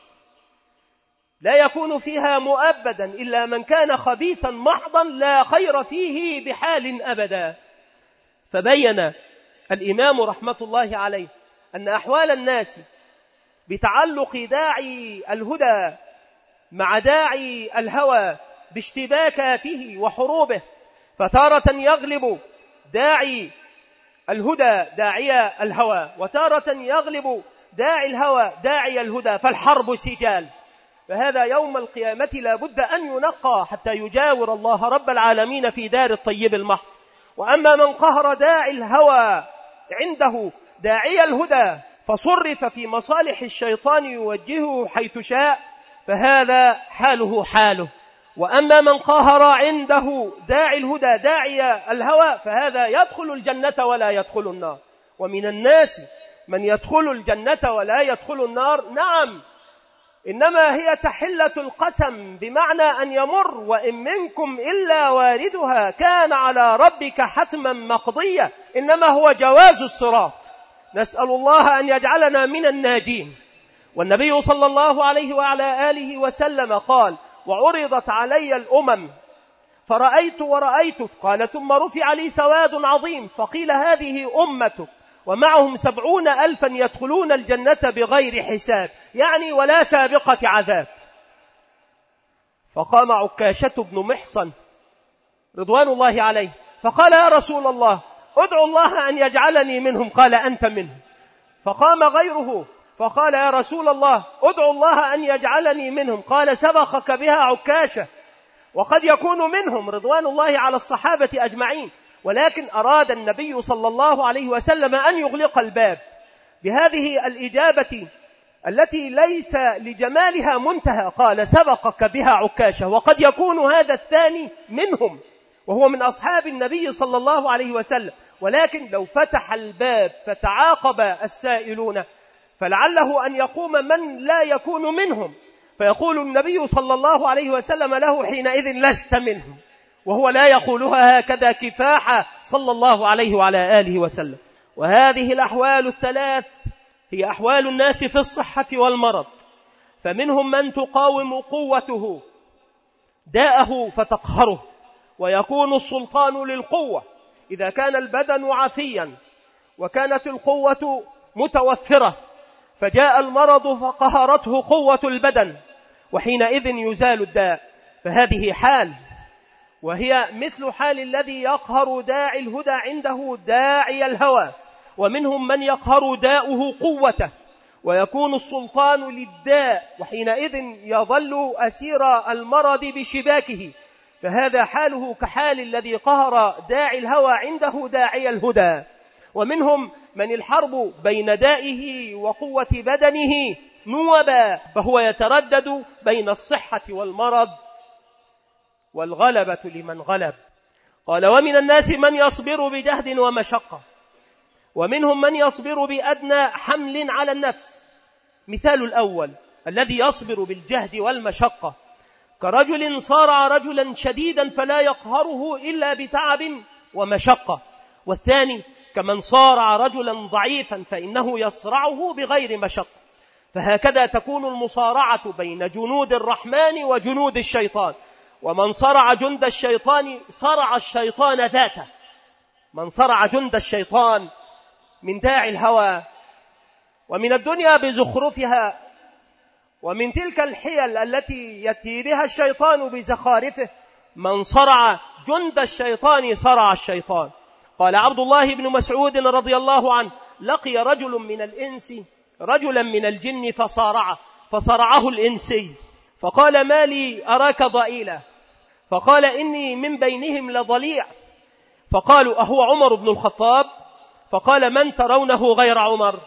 لا يكون فيها مؤبدا إلا من كان خبيثا محضا لا خير فيه بحال أبدا. فبين الإمام رحمة الله عليه أن أحوال الناس بتعلق داعي الهدى مع داعي الهوى باشتباكاته وحروبه، فتارة يغلب داعي الهدى داعي الهوى، وتارة يغلب داعي الهوى داعي الهدى، فالحرب سجال. فهذا يوم القيامة لا بد أن ينقى حتى يجاور الله رب العالمين في دار الطيب المحض. وأما من قهر داعي الهوى عنده داعي الهدى فصرف في مصالح الشيطان يوجهه حيث شاء فهذا حاله حاله. وأما من قهر عنده داعي الهدى داعي الهوى فهذا يدخل الجنة ولا يدخل النار. ومن الناس من يدخل الجنة ولا يدخل النار، نعم، إنما هي تحلة القسم، بمعنى أن يمر وإن منكم إلا واردها كان على ربك حتما مقضية، إنما هو جواز الصراط. نسأل الله أن يجعلنا من الناجين. والنبي صلى الله عليه وعلى آله وسلم قال: وعرضت علي الأمم فرأيت ورأيت، قال: ثم رفع لي سواد عظيم فقيل هذه أمتك ومعهم 70,000 يدخلون الجنة بغير حساب، يعني ولا سابقة عذاب. فقام عكاشة بن محصن رضوان الله عليه فقال: يا رسول الله ادعو الله أن يجعلني منهم، قال: أنت منهم. فقام غيره فقال: يا رسول الله ادعو الله أن يجعلني منهم، قال: سبقك بها عكاشة. وقد يكون منهم رضوان الله على الصحابة أجمعين، ولكن أراد النبي صلى الله عليه وسلم أن يغلق الباب بهذه الإجابة التي ليس لجمالها منتهى، قال: سبقك بها عكاشة. وقد يكون هذا الثاني منهم وهو من أصحاب النبي صلى الله عليه وسلم، ولكن لو فتح الباب فتعاقب السائلون فلعله أن يقوم من لا يكون منهم، فيقول النبي صلى الله عليه وسلم له حينئذ: لست منهم، وهو لا يقولها هكذا كفاحا صلى الله عليه وعلى آله وسلم. وهذه الأحوال الثلاث هي أحوال الناس في الصحة والمرض، فمنهم من تقاوم قوته داءه فتقهره، ويكون السلطان للقوة إذا كان البدن عافيا وكانت القوة متوفرة، فجاء المرض فقهرته قوة البدن، وحينئذ يزال الداء. فهذه حال، وهي مثل حال الذي يقهر داعي الهدى عنده داعي الهوى. ومنهم من يقهر داؤه قوته ويكون السلطان للداء، وحينئذ يظل أسير المرض بشباكه، فهذا حاله كحال الذي قهر داعي الهوى عنده داعي الهدى. ومنهم من الحرب بين دائه وقوة بدنه نوبا، فهو يتردد بين الصحة والمرض والغلبة لمن غلب. قال: ومن الناس من يصبر بجهد ومشقة، ومنهم من يصبر بأدنى حمل على النفس. مثال الأول الذي يصبر بالجهد والمشقة كرجل صارع رجلا شديدا فلا يقهره إلا بتعب ومشقة، والثاني كمن صارع رجلا ضعيفا فإنه يصرعه بغير مشقة. فهكذا تكون المصارعة بين جنود الرحمن وجنود الشيطان، ومن صرع جند الشيطان صرع الشيطان ذاته. من صرع جند الشيطان من داعي الهوى ومن الدنيا بزخرفها ومن تلك الحيل التي يأتي بها الشيطان بزخارفه، من صرع جند الشيطان صرع الشيطان. قال عبد الله بن مسعود رضي الله عنه: لقي رجل من الإنس رجلا من الجن فصرعه الإنسي، فقال: ما لي أراك ضئيلا؟ فقال: إني من بينهم لضليع. فقالوا: أهو عمر بن الخطاب؟ فقال: من ترونه غير عمر؟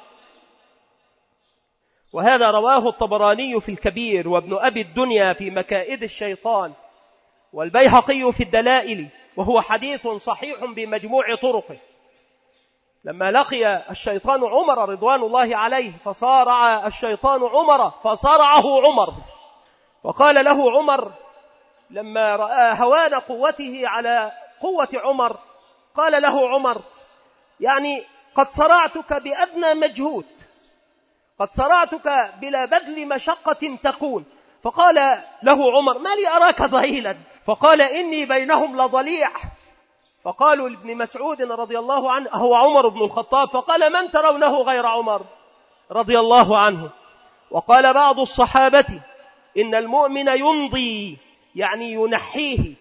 وهذا رواه الطبراني في الكبير، وابن أبي الدنيا في مكائد الشيطان، والبيهقي في الدلائل، وهو حديث صحيح بمجموع طرقه. لما لقي الشيطان عمر رضوان الله عليه فصارع الشيطان عمر فصرعه عمر، وقال له عمر لما رأى هوان قوته على قوة عمر، قال له عمر: يعني قد صرعتك بأدنى مجهود، قد صرعتك بلا بذل مشقة تكون. فقال له عمر: ما لي أراك ضئيلا؟ فقال: إني بينهم لضليع. فقالوا لابن مسعود رضي الله عنه: هو عمر بن الخطاب؟ فقال: من ترونه غير عمر رضي الله عنه. وقال بعض الصحابة: إن المؤمن يمضي، يعني ينحيه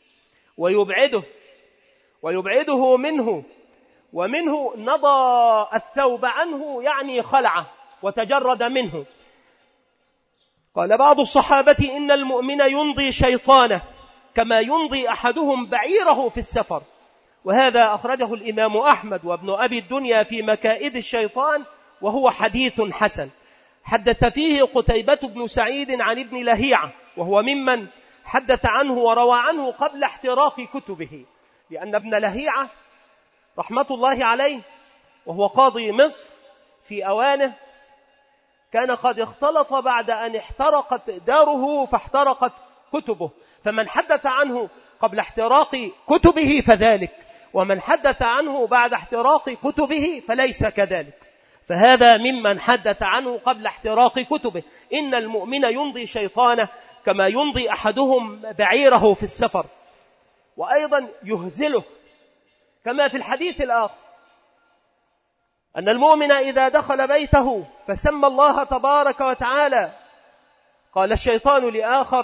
ويبعده منه، ومنه نضى الثوب عنه، يعني خلعه وتجرد منه. قال بعض الصحابة: إن المؤمن يمضي شيطانه كما يمضي أحدهم بعيره في السفر. وهذا أخرجه الإمام أحمد وابن أبي الدنيا في مكائد الشيطان، وهو حديث حسن. حدث فيه قتيبة بن سعيد عن ابن لهيعة، وهو ممن حدث عنه وروى عنه قبل احتراق كتبه، لأن ابن لهيعة رحمة الله عليه وهو قاضي مصر في أوانه كان قد اختلط بعد أن احترقت داره فاحترقت كتبه، فمن حدث عنه قبل احتراق كتبه فذلك، ومن حدث عنه بعد احتراق كتبه فليس كذلك. فهذا ممن حدث عنه قبل احتراق كتبه: إن المؤمن يمضي شيطانه كما يمضي أحدهم بعيره في السفر. وأيضا يهزله، كما في الحديث الآخر أن المؤمن إذا دخل بيته فسمى الله تبارك وتعالى، قال الشيطان لآخر: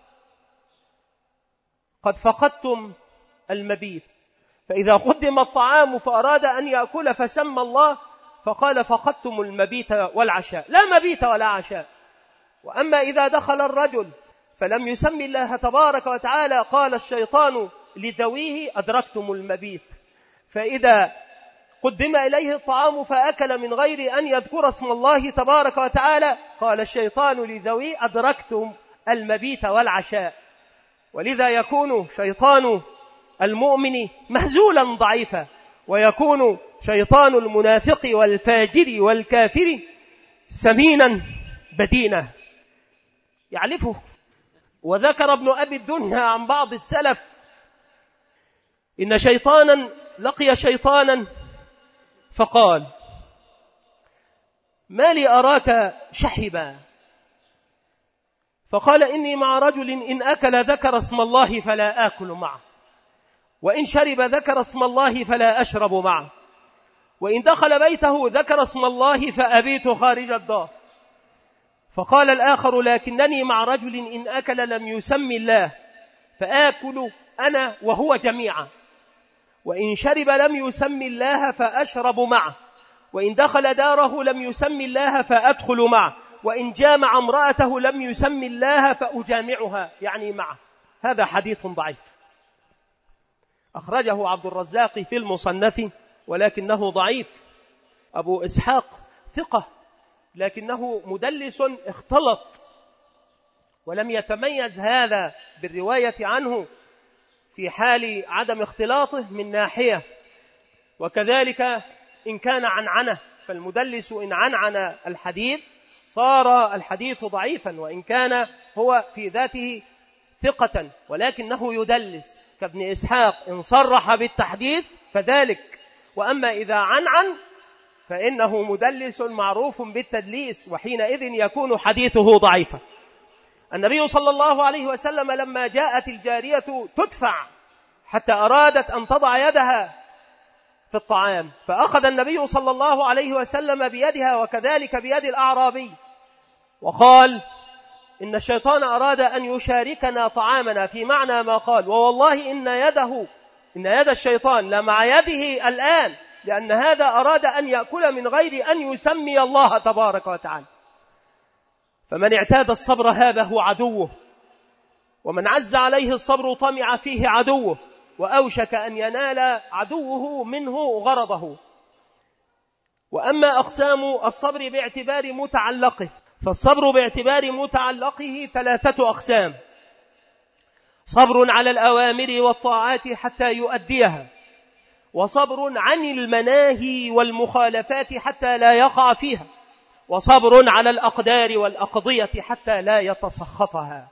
قد فقدتم المبيت. فإذا قدم الطعام فأراد أن يأكل فسمى الله فقال: فقدتم المبيت والعشاء، لا مبيت ولا عشاء. وأما إذا دخل الرجل فلم يسمي الله تبارك وتعالى قال الشيطان لذويه: أدركتم المبيت. فإذا قدم إليه الطعام فأكل من غير أن يذكر اسم الله تبارك وتعالى قال الشيطان لذويه: أدركتم المبيت والعشاء. ولذا يكون شيطان المؤمن مهزولا ضعيفا، ويكون شيطان المنافق والفاجر والكافر سمينا بدينا يعلفه. وذكر ابن أبي الدنيا عن بعض السلف إن شيطانا لقي شيطانا فقال: ما لي أراك شحبا؟ فقال: إني مع رجل إن أكل ذكر اسم الله فلا آكل معه، وإن شرب ذكر اسم الله فلا أشرب معه، وإن دخل بيته ذكر اسم الله فأبيت خارج الدار. فقال الآخر: لكنني مع رجل إن أكل لم يسم الله فآكل أنا وهو جميعا، وإن شرب لم يسم الله فأشرب معه، وإن دخل داره لم يسم الله فأدخل معه، وإن جامع امرأته لم يسم الله فأجامعها، يعني معه. هذا حديث ضعيف، أخرجه عبد الرزاق في المصنف ولكنه ضعيف. أبو إسحاق ثقة لكنه مدلس اختلط، ولم يتميز هذا بالرواية عنه في حال عدم اختلاطه من ناحية، وكذلك إن كان عنعنة، فالمدلس إن عنعن الحديث صار الحديث ضعيفا، وإن كان هو في ذاته ثقة ولكنه يدلس كابن إسحاق، إن صرح بالتحديث فذلك، وأما إذا عنعن فإنه مدلس معروف بالتدليس، وحينئذ يكون حديثه ضعيفا. النبي صلى الله عليه وسلم لما جاءت الجارية تدفع حتى أرادت أن تضع يدها في الطعام، فأخذ النبي صلى الله عليه وسلم بيدها وكذلك بيد الأعرابي، وقال إن الشيطان أراد أن يشاركنا طعامنا، في معنى ما قال ووالله إن يد الشيطان لمع يده الآن، لأن هذا أراد أن يأكل من غير أن يسمي الله تبارك وتعالى. فمن اعتاد الصبر هابه عدوه، ومن عز عليه الصبر طمع فيه عدوه، وأوشك أن ينال عدوه منه غرضه. وأما أقسام الصبر باعتبار متعلقه، فالصبر باعتبار متعلقه 3 أقسام: صبر على الأوامر والطاعات حتى يؤديها، وصبر عن المناهي والمخالفات حتى لا يقع فيها، وصبر على الأقدار والأقضية حتى لا يتسخطها.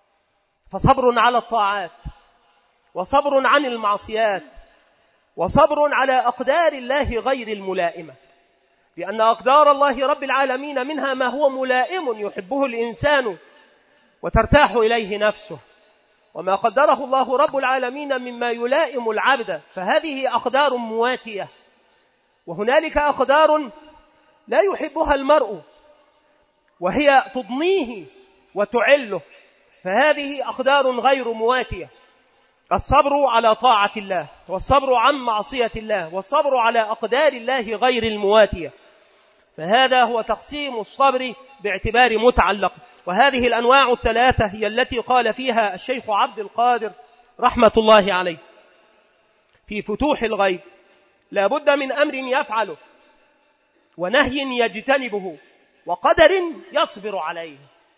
فصبر على الطاعات، وصبر عن المعصيات، وصبر على أقدار الله غير الملائمة، لأن أقدار الله رب العالمين منها ما هو ملائم يحبه الإنسان وترتاح إليه نفسه، وما قدره الله رب العالمين مما يلائم العبد، فهذه أقدار مواتية. وهنالك أقدار لا يحبها المرء وهي تضنيه وتعله، فهذه أقدار غير مواتية: الصبر على طاعة الله، والصبر عن معصية الله، والصبر على أقدار الله غير المواتية. فهذا هو تقسيم الصبر باعتبار متعلق. وهذه الأنواع 3 هي التي قال فيها الشيخ عبد القادر رحمة الله عليه في فتوح الغيب: لا بد من أمر يفعله، ونهي يجتنبه، وقدر يصبر عليه.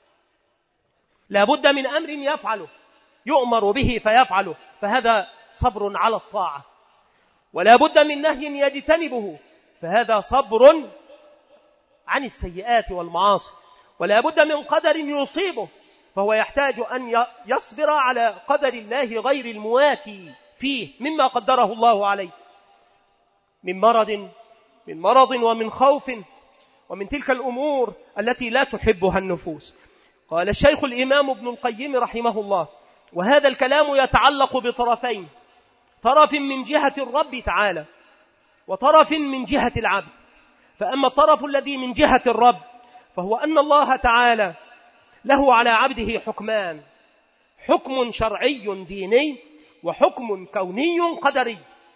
لا بد من أمر يفعله، يؤمر به فيفعله، فهذا صبر على الطاعة. ولا بد من نهي يجتنبه، فهذا صبر عن السيئات والمعاصي. ولا بد من قدر يصيبه، فهو يحتاج أن يصبر على قدر الله غير المواتي فيه مما قدره الله عليه من مرض ومن خوف ومن تلك الأمور التي لا تحبها النفوس. قال الشيخ الإمام ابن القيم رحمه الله: وهذا الكلام يتعلق بطرفين: طرف من جهة الرب تعالى، وطرف من جهة العبد. فأما الطرف الذي من جهة الرب فهو أن الله تعالى له على عبده حكمان: حكم شرعي ديني، وحكم كوني قدري.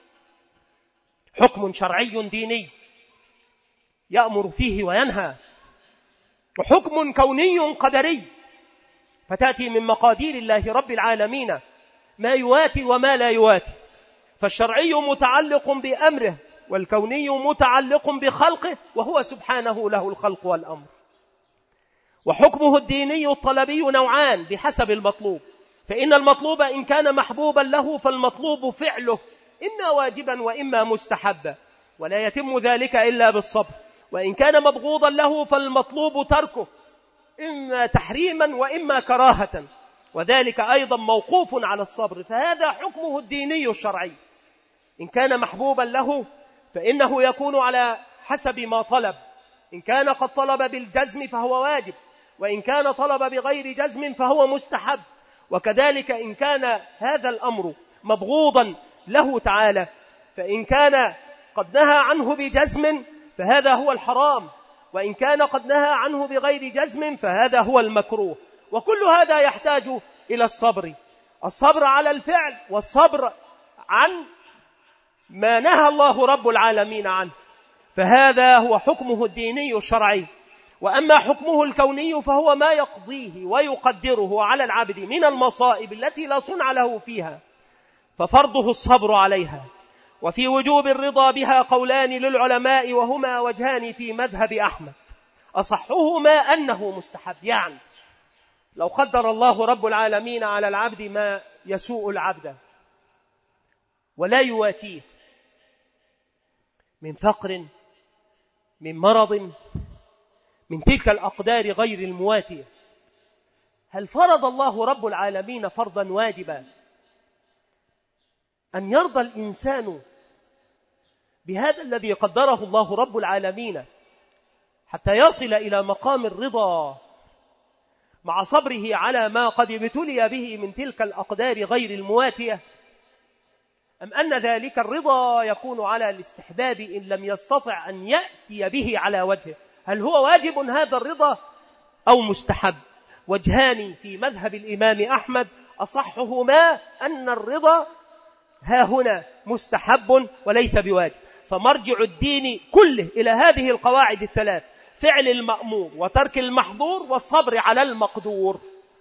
حكم شرعي ديني يأمر فيه وينهى، وحكم كوني قدري، فتأتي من مقادير الله رب العالمين ما يواتي وما لا يواتي. فالشرعي متعلق بأمره، والكوني متعلق بخلقه، وهو سبحانه له الخلق والأمر. وحكمه الديني الطلبي نوعان بحسب المطلوب، فإن المطلوب إن كان محبوبا له فالمطلوب فعله، إما واجبا وإما مستحبا، ولا يتم ذلك إلا بالصبر. وإن كان مبغوضا له فالمطلوب تركه، إما تحريما وإما كراهة، وذلك أيضا موقوف على الصبر. فهذا حكمه الديني الشرعي. إن كان محبوبا له فإنه يكون على حسب ما طلب، إن كان قد طلب بالجزم فهو واجب، وإن كان طلب بغير جزم فهو مستحب. وكذلك إن كان هذا الأمر مبغوضا له تعالى، فإن كان قد نهى عنه بجزم فهذا هو الحرام، وإن كان قد نهى عنه بغير جزم فهذا هو المكروه. وكل هذا يحتاج إلى الصبر على الفعل، والصبر عن ما نهى الله رب العالمين عنه. فهذا هو حكمه الديني الشرعي. وأما حكمه الكوني فهو ما يقضيه ويقدره على العبد من المصائب التي لا صنع له فيها، ففرضه الصبر عليها. وفي وجوب الرضا بها قولان للعلماء، وهما وجهان في مذهب أحمد، أصحهما أنه مستحب. يعني لو قدر الله رب العالمين على العبد ما يسوء العبد ولا يواتيه من فقر، من مرض، من تلك الأقدار غير المواتية، هل فرض الله رب العالمين فرضا واجبا أن يرضى الإنسان بهذا الذي قدره الله رب العالمين حتى يصل إلى مقام الرضا مع صبره على ما قد ابتلي به من تلك الأقدار غير المواتية؟ أم أن ذلك الرضا يكون على الاستحباب إن لم يستطع أن يأتي به على وجهه؟ هل هو واجب هذا الرضا أو مستحب؟ وجهان في مذهب الإمام أحمد، أصحهما أن الرضا ها هنا مستحب وليس بواجب. فمرجع الدين كله إلى هذه القواعد الثلاث: فعل المأمور وترك المحظور والصبر على المقدور.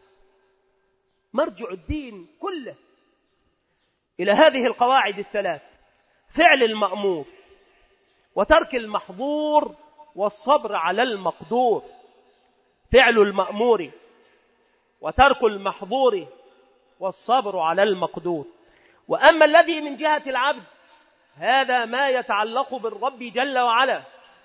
مرجع الدين كله إلى هذه القواعد الثلاث: فعل المأمور وترك المحظور والصبر على المقدور. فعل المأمور وترك المحظور والصبر على المقدور. وأما الذي من جهة العبد هذا ما يتعلق بالرب جل وعلا،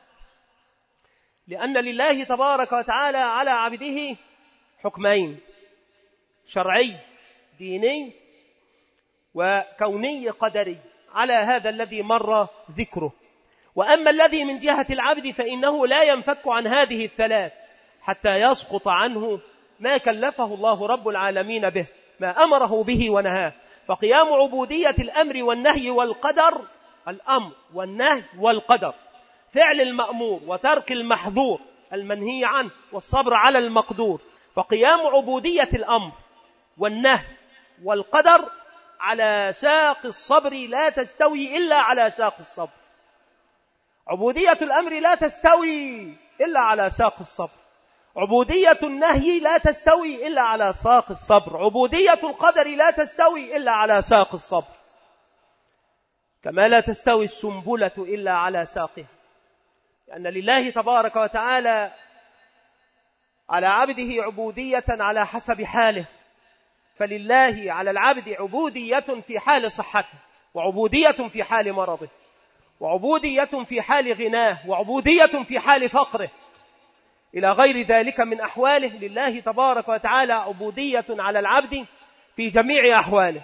لأن لله تبارك وتعالى على عبده حكمين: شرعي ديني، وكوني قدري، على هذا الذي مر ذكره. وأما الذي من جهة العبد فإنه لا ينفك عن هذه الثلاث حتى يسقط عنه ما كلفه الله رب العالمين به، ما أمره به ونهاه. فقيام عبودية الأمر والنهي والقدر، الأمر والنهي والقدر، فعل المأمور وترك المحظور المنهي عنه والصبر على المقدور. فقيام عبودية الأمر والنهي والقدر على ساق الصبر لا تستوي إلا على ساق الصبر. عبودية الأمر لا تستوي إلا على ساق الصبر. عبودية النهي لا تستوي إلا على ساق الصبر. عبودية القدر لا تستوي إلا على ساق الصبر، كما لا تستوي السنبلة إلا على ساقها. لأن لله تبارك وتعالى على عبده عبودية على حسب حاله. فلله على العبد عبودية في حال صحته، وعبودية في حال مرضه، وعبودية في حال غناه، وعبودية في حال فقره، إلى غير ذلك من أحواله. لله تبارك وتعالى عبودية على العبد في جميع أحواله.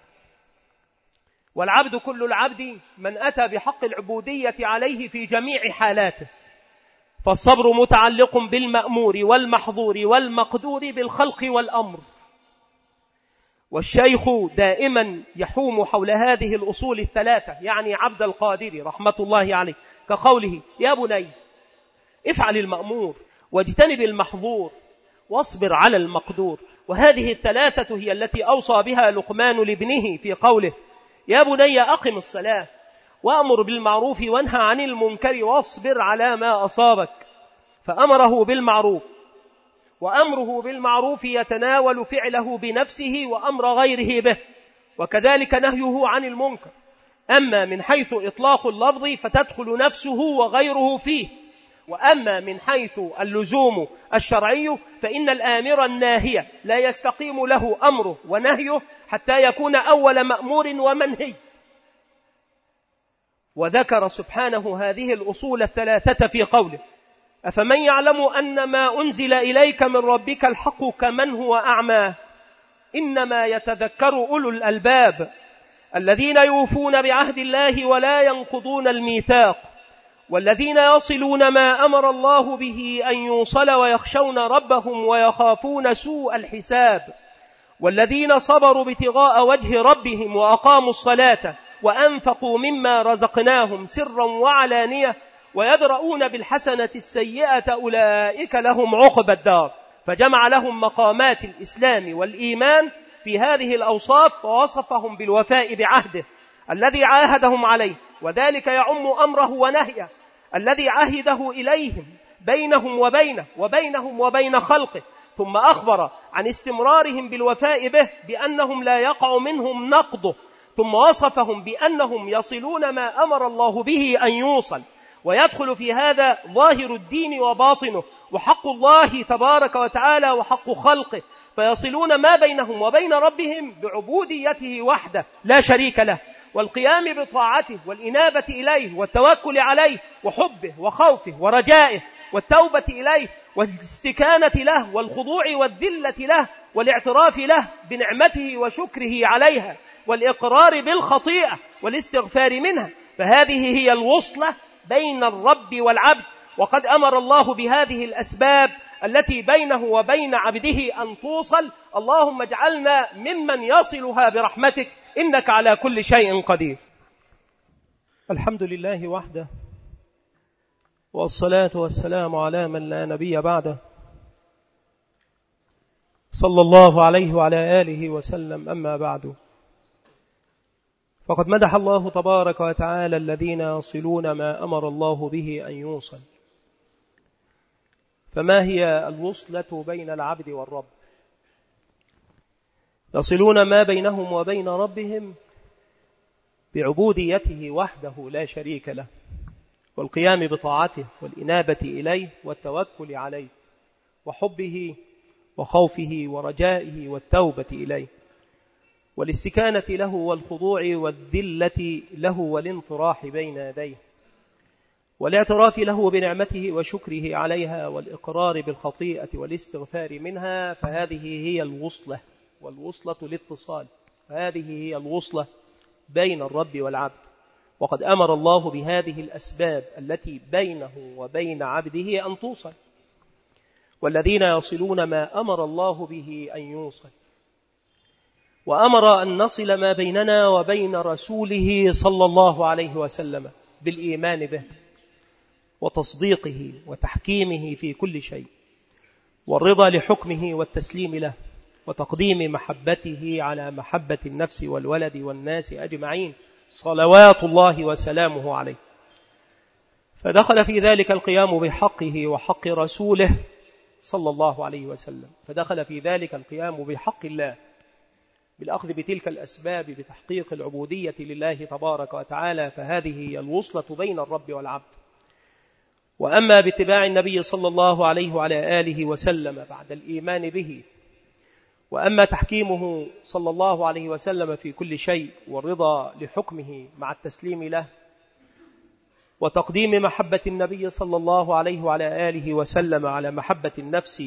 والعبد كل العبد من أتى بحق العبودية عليه في جميع حالاته. فالصبر متعلق بالمأمور والمحظور والمقدور بالخلق والأمر. والشيخ دائما يحوم حول هذه الأصول الثلاثة، يعني عبد القادر رحمة الله عليه، كقوله: يا بني افعل المأمور واجتنب المحظور واصبر على المقدور. وهذه الثلاثة هي التي أوصى بها لقمان لابنه في قوله: يا بني أقم الصلاة وأمر بالمعروف وانهى عن المنكر واصبر على ما أصابك. فأمره بالمعروف، وأمره بالمعروف يتناول فعله بنفسه وأمر غيره به، وكذلك نهيه عن المنكر. أما من حيث إطلاق اللفظ فتدخل نفسه وغيره فيه، وأما من حيث اللزوم الشرعي فإن الآمر الناهي لا يستقيم له أمره ونهيه حتى يكون أول مأمور ومنهي. وذكر سبحانه هذه الأصول الثلاثة في قوله: أفمن يعلم أن ما أنزل إليك من ربك الحق كمن هو أعمى إنما يتذكر أولو الألباب الذين يوفون بعهد الله ولا ينقضون الميثاق والذين يصلون ما أمر الله به أن يوصل ويخشون ربهم ويخافون سوء الحساب والذين صبروا ابتغاء وجه ربهم وأقاموا الصلاة وأنفقوا مما رزقناهم سرا وعلانية ويدرؤون بالحسنة السيئة أولئك لهم عقبى الدار. فجمع لهم مقامات الإسلام والإيمان في هذه الأوصاف ووصفهم بالوفاء بعهده الذي عاهدهم عليه، وذلك يعم أمره ونهيه الذي عهده إليهم بينهم وبينه وبينهم وبين خلقه، ثم أخبر عن استمرارهم بالوفاء به بأنهم لا يقع منهم نقضه، ثم وصفهم بأنهم يصلون ما أمر الله به أن يوصل، ويدخل في هذا ظاهر الدين وباطنه، وحق الله تبارك وتعالى وحق خلقه، فيصلون ما بينهم وبين ربهم بعبوديته وحده لا شريك له، والقيام بطاعته والإنابة إليه والتوكل عليه وحبه وخوفه ورجائه والتوبة إليه والاستكانة له والخضوع والذلة له والاعتراف له بنعمته وشكره عليها والإقرار بالخطيئة والاستغفار منها، فهذه هي الوصلة بين الرب والعبد. وقد أمر الله بهذه الأسباب التي بينه وبين عبده أن توصل، اللهم اجعلنا ممن يصلها برحمتك إنك على كل شيء قدير. الحمد لله وحده، والصلاة والسلام على من لا نبي بعده، صلى الله عليه وعلى آله وسلم. أما بعد، فقد مدح الله تبارك وتعالى الذين يصلون ما أمر الله به أن يوصل. فما هي الوصلة بين العبد والرب؟ يصلون ما بينهم وبين ربهم بعبوديته وحده لا شريك له، والقيام بطاعته والإنابة إليه والتوكل عليه وحبه وخوفه ورجائه والتوبة إليه والاستكانة له والخضوع والذلة له والانطراح بين يديه والاعتراف له بنعمته وشكره عليها والإقرار بالخطيئة والاستغفار منها، فهذه هي الوصلة، والوصلة الاتصال، هذه هي الوصلة بين الرب والعبد. وقد أمر الله بهذه الأسباب التي بينه وبين عبده أن توصل، والذين يصلون ما أمر الله به أن يوصل، وأمر أن نصل ما بيننا وبين رسوله صلى الله عليه وسلم بالإيمان به وتصديقه وتحكيمه في كل شيء، والرضا لحكمه والتسليم له، وتقديم محبته على محبة النفس والولد والناس أجمعين، صلوات الله وسلامه عليه. فدخل في ذلك القيام بحقه وحق رسوله صلى الله عليه وسلم، فدخل في ذلك القيام بحق الله بالأخذ بتلك الأسباب بتحقيق العبودية لله تبارك وتعالى، فهذه هي الوصلة بين الرب والعبد. وأما باتباع النبي صلى الله عليه وعلى آله وسلم بعد الإيمان به، وأما تحكيمه صلى الله عليه وسلم في كل شيء والرضا لحكمه مع التسليم له وتقديم محبة النبي صلى الله عليه وعلى آله وسلم على محبة النفس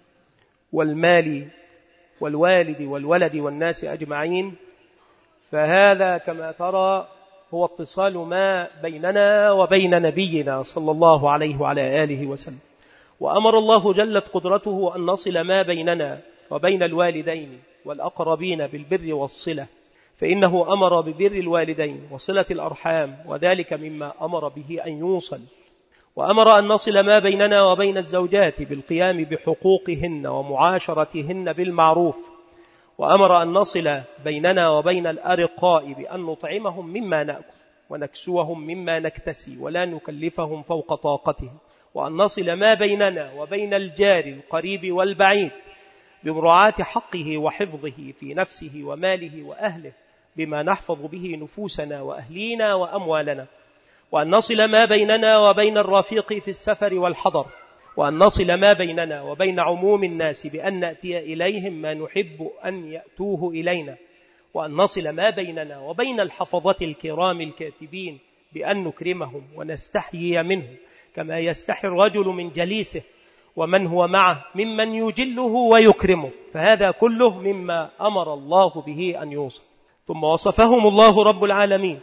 والمال والوالد والولد والناس أجمعين، فهذا كما ترى هو اتصال ما بيننا وبين نبينا صلى الله عليه وعلى آله وسلم. وأمر الله جلت قدرته أن نصل ما بيننا وبين الوالدين والأقربين بالبر والصلة، فإنه أمر ببر الوالدين وصلة الأرحام، وذلك مما أمر به أن يوصل. وأمر أن نصل ما بيننا وبين الزوجات بالقيام بحقوقهن ومعاشرتهن بالمعروف، وأمر أن نصل بيننا وبين الأرقاء بأن نطعمهم مما نأكل ونكسوهم مما نكتسي ولا نكلفهم فوق طاقتهم، وأن نصل ما بيننا وبين الجار القريب والبعيد بمراعاة حقه وحفظه في نفسه وماله وأهله بما نحفظ به نفوسنا وأهلينا وأموالنا، وأن نصل ما بيننا وبين الرفيق في السفر والحضر، وأن نصل ما بيننا وبين عموم الناس بأن نأتي إليهم ما نحب أن يأتوه إلينا، وأن نصل ما بيننا وبين الحفظة الكرام الكاتبين بأن نكرمهم ونستحيي منه كما يستحي الرجل من جليسه ومن هو معه ممن يجله ويكرمه، فهذا كله مما أمر الله به أن يوصل. ثم وصفهم الله رب العالمين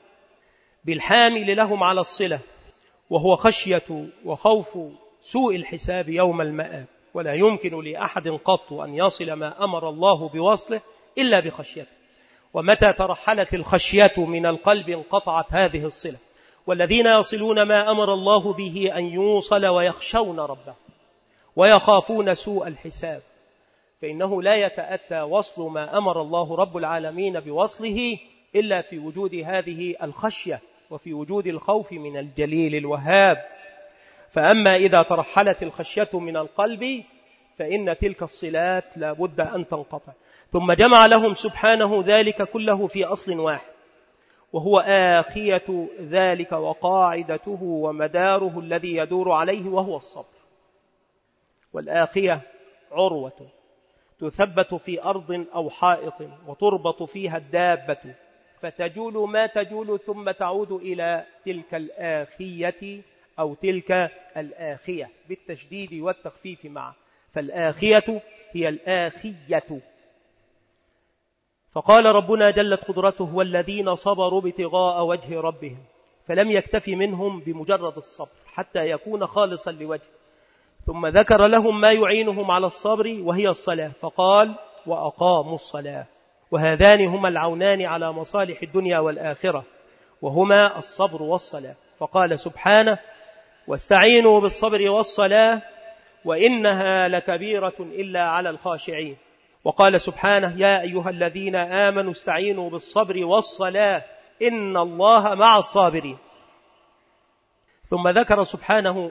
بالحامل لهم على الصلة، وهو خشية وخوف سوء الحساب يوم المآب، ولا يمكن لأحد قط أن يصل ما أمر الله بوصله إلا بخشيته، ومتى ترحلت الخشية من القلب انقطعت هذه الصلة. والذين يصلون ما أمر الله به أن يوصل ويخشون ربه ويخافون سوء الحساب، فإنه لا يتأتى وصل ما أمر الله رب العالمين بوصله إلا في وجود هذه الخشية وفي وجود الخوف من الجليل الوهاب. فأما إذا ترحلت الخشية من القلب فإن تلك الصلات لا بد أن تنقطع. ثم جمع لهم سبحانه ذلك كله في أصل واحد، وهو آخية ذلك وقاعدته ومداره الذي يدور عليه، وهو الصبر. والآخية عروة تثبت في أرض أو حائط وتربط فيها الدابة فتجول ما تجول ثم تعود إلى تلك الآخية أو تلك الآخية بالتشديد والتخفيف معه، فالآخية هي الآخية. فقال ربنا جلت قدرته والذين صبروا ابتغاء وجه ربهم، فلم يكتفي منهم بمجرد الصبر حتى يكون خالصا لوجه، ثم ذكر لهم ما يعينهم على الصبر وهي الصلاة، فقال وأقاموا الصلاة، وهذان هما العونان على مصالح الدنيا والآخرة، وهما الصبر والصلاة. فقال سبحانه واستعينوا بالصبر والصلاة وإنها لكبيرة إلا على الخاشعين. وقال سبحانه يا أيها الذين آمنوا استعينوا بالصبر والصلاة إن الله مع الصابرين. ثم ذكر سبحانه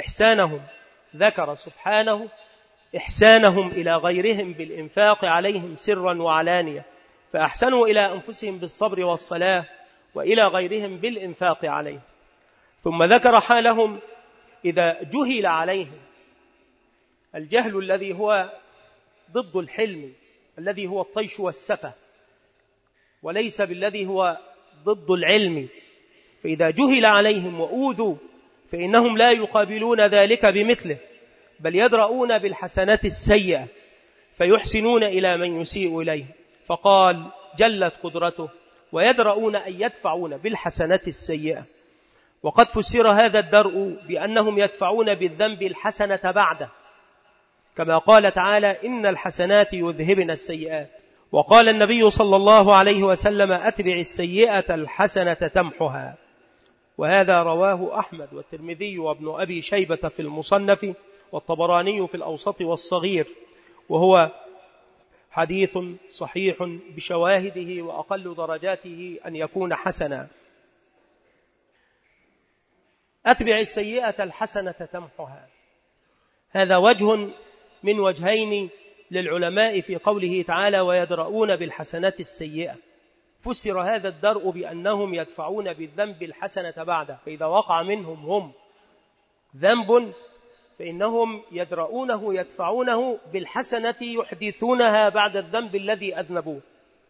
إحسانهم إلى غيرهم بالإنفاق عليهم سرا وعلانية، فأحسنوا إلى أنفسهم بالصبر والصلاة وإلى غيرهم بالإنفاق عليهم. ثم ذكر حالهم إذا جهل عليهم، الجهل الذي هو ضد الحلم، الذي هو الطيش والسفة، وليس بالذي هو ضد العلم. فإذا جهل عليهم وأوذوا فإنهم لا يقابلون ذلك بمثله، بل يدرؤون بالحسنات السيئة فيحسنون إلى من يسيء إليه. فقال جلت قدرته ويدرؤون أن يدفعون بالحسنات السيئة. وقد فسر هذا الدرء بأنهم يدفعون بالذنب الحسنة بعده، كما قال تعالى إن الحسنات يذهبن السيئات. وقال النبي صلى الله عليه وسلم أتبع السيئة الحسنة تمحها. وهذا رواه أحمد والترمذي وابن أبي شيبة في المصنف والطبراني في الأوسط والصغير، وهو حديث صحيح بشواهده وأقل درجاته أن يكون حسنا. أتبع السيئة الحسنة تمحها، هذا وجه من وجهين للعلماء في قوله تعالى ويدرؤون بالحسنات السيئة. فسر هذا الدرء بأنهم يدفعون بالذنب الحسنة بعده، فإذا وقع منهم هم ذنب فإنهم يدفعونه بالحسنة يحدثونها بعد الذنب الذي أذنبوه.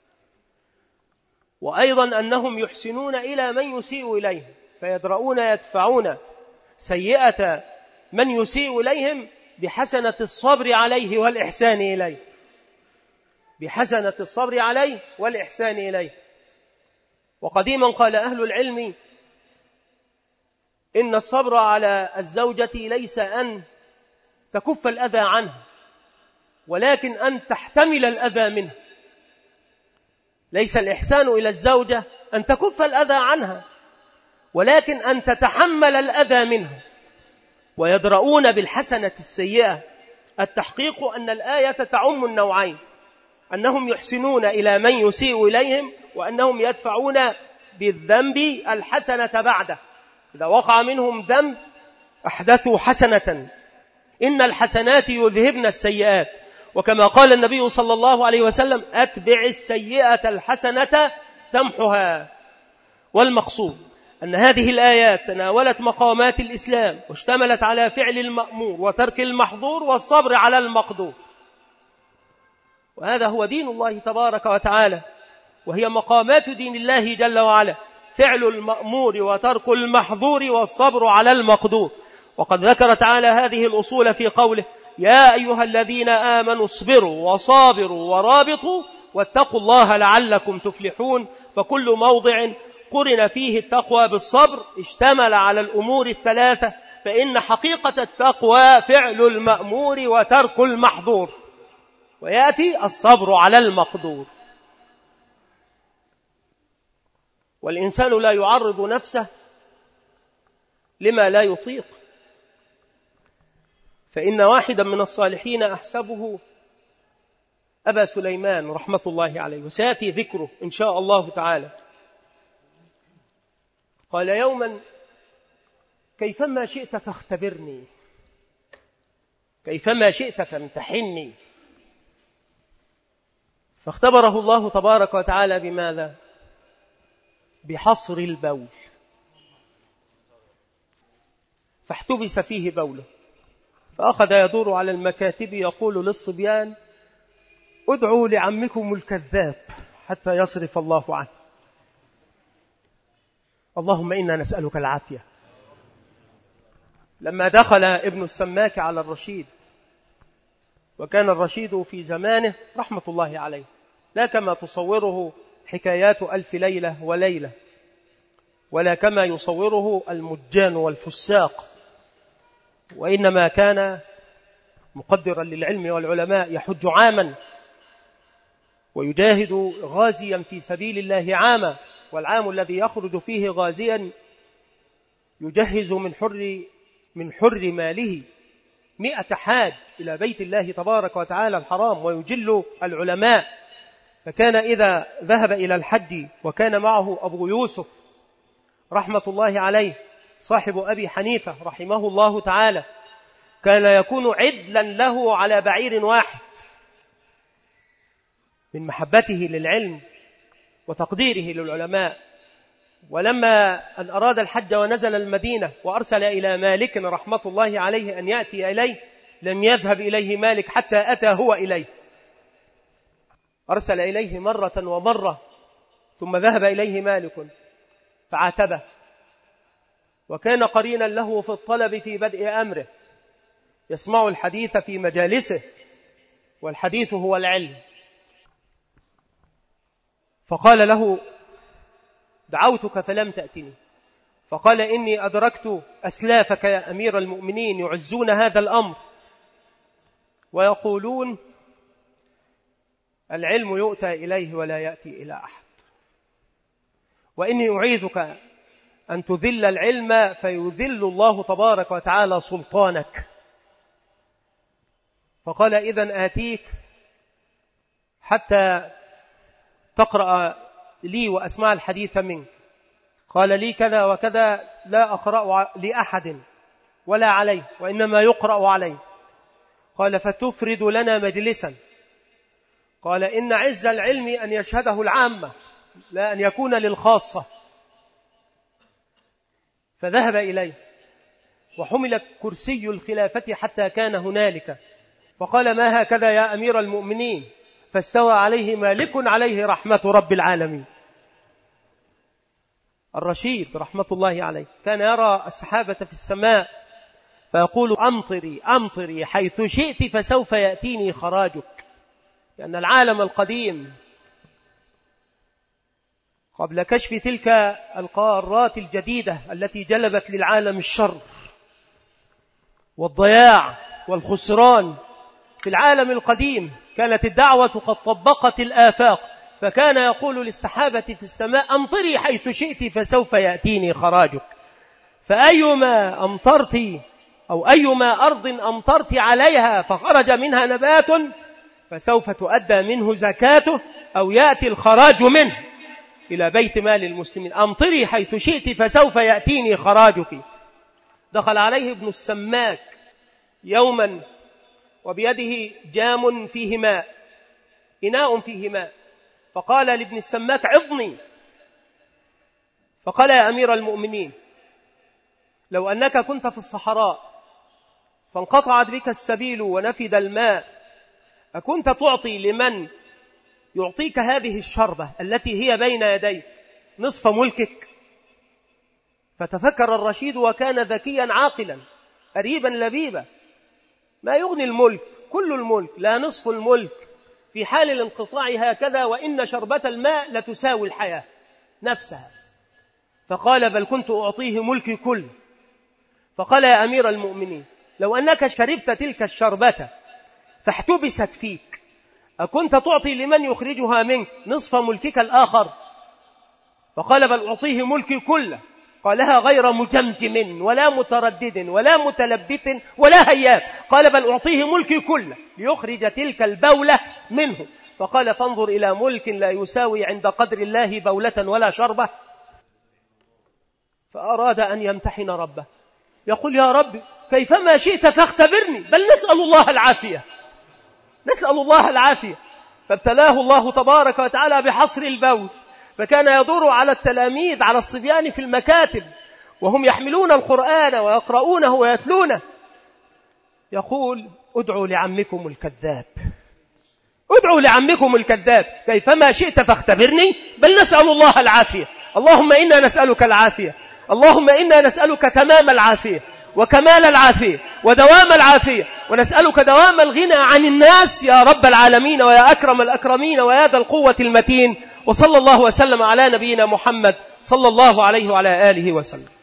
وأيضا أنهم يحسنون إلى من يسيء إليهم، يدفعون سيئة من يسيء إليهم بحسنة الصبر عليه والإحسان إليه، بحسنة الصبر عليه والإحسان إليه. وقديما قال أهل العلم إن الصبر على الزوجة ليس أن تكف الأذى عنها، ولكن أن تحتمل الأذى منها. ليس الإحسان إلى الزوجة أن تكف الأذى عنها، ولكن أن تتحمل الأذى منها. ويدرؤون بالحسنة السيئة، التحقيق أن الآية تعم النوعين، أنهم يحسنون إلى من يسيء إليهم، وأنهم يدفعون بالذنب الحسنة بعده. إذا وقع منهم ذنب أحدثوا حسنة، إن الحسنات يذهبن السيئات. وكما قال النبي صلى الله عليه وسلم أتبع السيئة الحسنة تمحها. والمقصود أن هذه الآيات تناولت مقامات الإسلام، واشتملت على فعل المأمور وترك المحظور والصبر على المقدور. وهذا هو دين الله تبارك وتعالى، وهي مقامات دين الله جل وعلا، فعل المأمور وترك المحظور والصبر على المقدور. وقد ذكر تعالى هذه الأصول في قوله يا أيها الذين آمنوا اصبروا وصابروا ورابطوا واتقوا الله لعلكم تفلحون. فكل موضع قرن فيه التقوى بالصبر اشتمل على الأمور الثلاثة، فإن حقيقة التقوى فعل المأمور وترك المحظور، ويأتي الصبر على المقدور. والإنسان لا يعرض نفسه لما لا يطيق. فإن واحدا من الصالحين أحسبه أبا سليمان رحمة الله عليه، وسيأتي ذكره إن شاء الله تعالى، قال يوما كيفما شئت فاختبرني، كيفما شئت فامتحني. فاختبره الله تبارك وتعالى بماذا؟ بحصر البول، فاحتبس فيه بوله، فأخذ يدور على المكاتب يقول للصبيان: ادعوا لعمكم الكذاب حتى يصرف الله عنه. اللهم إنا نسألك العافية. لما دخل ابن السماك على الرشيد، وكان الرشيد في زمانه رحمة الله عليه لا كما تصوره حكايات ألف ليلة وليلة، ولا كما يصوره المجان والفساق، وإنما كان مقدرا للعلم والعلماء، يحج عاما ويجاهد غازيا في سبيل الله عاما، والعام الذي يخرج فيه غازيا يجهز من حر ماله 100 حاج إلى بيت الله تبارك وتعالى الحرام، ويجل العلماء. فكان إذا ذهب إلى الحج وكان معه أبو يوسف رحمة الله عليه صاحب أبي حنيفة رحمه الله تعالى، كان يكون عدلا له على بعير واحد من محبته للعلم وتقديره للعلماء. ولما أن أراد الحج ونزل المدينة وأرسل إلى مالك رحمة الله عليه أن يأتي إليه، لم يذهب إليه مالك حتى أتى هو إليه، أرسل إليه مرة ومرة، ثم ذهب إليه مالك فعاتبه، وكان قرينا له في الطلب في بدء أمره، يسمع الحديث في مجالسه، والحديث هو العلم. فقال له: دعوتك فلم تأتني. فقال: إني أدركت أسلافك يا أمير المؤمنين يعزون هذا الأمر ويقولون العلم يؤتى إليه ولا يأتي إلى أحد، وإني أعيذك أن تذل العلم فيذل الله تبارك وتعالى سلطانك. فقال: إذن آتيك حتى تقرأ لي وأسمع الحديث منك. قال: لي كذا وكذا لا أقرأ لأحد ولا عليه، وإنما يقرأ عليه. قال: فتفرد لنا مجلسا. قال: إن عز العلم أن يشهده العامة لا أن يكون للخاصة. فذهب إليه وحمل كرسي الخلافة حتى كان هنالك، فقال: ما هكذا يا أمير المؤمنين؟ فاستوى عليه مالك عليه رحمة رب العالمين. الرشيد رحمة الله عليه كان يرى السحابة في السماء فيقول: أمطري أمطري حيث شئت فسوف يأتيني خراجك. لأن العالم القديم قبل كشف تلك القارات الجديدة التي جلبت للعالم الشر والضياع والخسران، في العالم القديم كانت الدعوة قد طبقت الآفاق، فكان يقول للسحابة في السماء: أمطري حيث شئت فسوف يأتيني خراجك. فأيما أمطرت أو أيما أرض أمطرت عليها فخرج منها نبات فسوف تؤدى منه زكاته أو يأتي الخراج منه إلى بيت مال المسلمين. أمطري حيث شئت فسوف يأتيني خراجك. دخل عليه ابن السماك يوما وبيده جام فيه ماء، إناء فيه ماء، فقال لابن السماك: عظني. فقال: يا أمير المؤمنين، لو أنك كنت في الصحراء فانقطعت بك السبيل ونفد الماء، أكنت تعطي لمن يعطيك هذه الشربة التي هي بين يديك نصف ملكك؟ فتفكر الرشيد وكان ذكيا عاقلا أريبا لبيبا. ما يغني الملك كل الملك لا نصف الملك في حال الانقطاع هكذا، وإن شربة الماء لتساوي الحياة نفسها. فقال: بل كنت أعطيه ملكي كله. فقال: يا أمير المؤمنين، لو أنك شربت تلك الشربة فاحتبست فيك، أكنت تعطي لمن يخرجها منك نصف ملكك الآخر؟ فقال: بل أعطيه ملكي كله. قالها غير مجمجم ولا متردد ولا متلبث ولا هياب، قال: بل أعطيه ملكي كله ليخرج تلك البولة منه. فقال: فانظر إلى ملك لا يساوي عند قدر الله بولة ولا شربة. فأراد أن يمتحن ربه، يقول يا رب كيفما شئت فاختبرني، بل نسأل الله العافية، نسأل الله العافية. فابتلاه الله تبارك وتعالى بحصر البول، فكان يدور على التلاميذ على الصبيان في المكاتب وهم يحملون القرآن ويقرؤونه ويتلونه، يقول ادعوا لعمكم الكذاب، ادعوا لعمكم الكذاب، كيفما شئت فاختبرني، بل نسأل الله العافية. اللهم إنا نسألك العافية، اللهم إنا نسألك تمام العافية وكمال العافية ودوام العافية، ونسألك دوام الغنى عن الناس يا رب العالمين ويا أكرم الأكرمين ويا ذا القوة المتين. وصلى الله وسلم على نبينا محمد صلى الله عليه وعلى آله وسلم.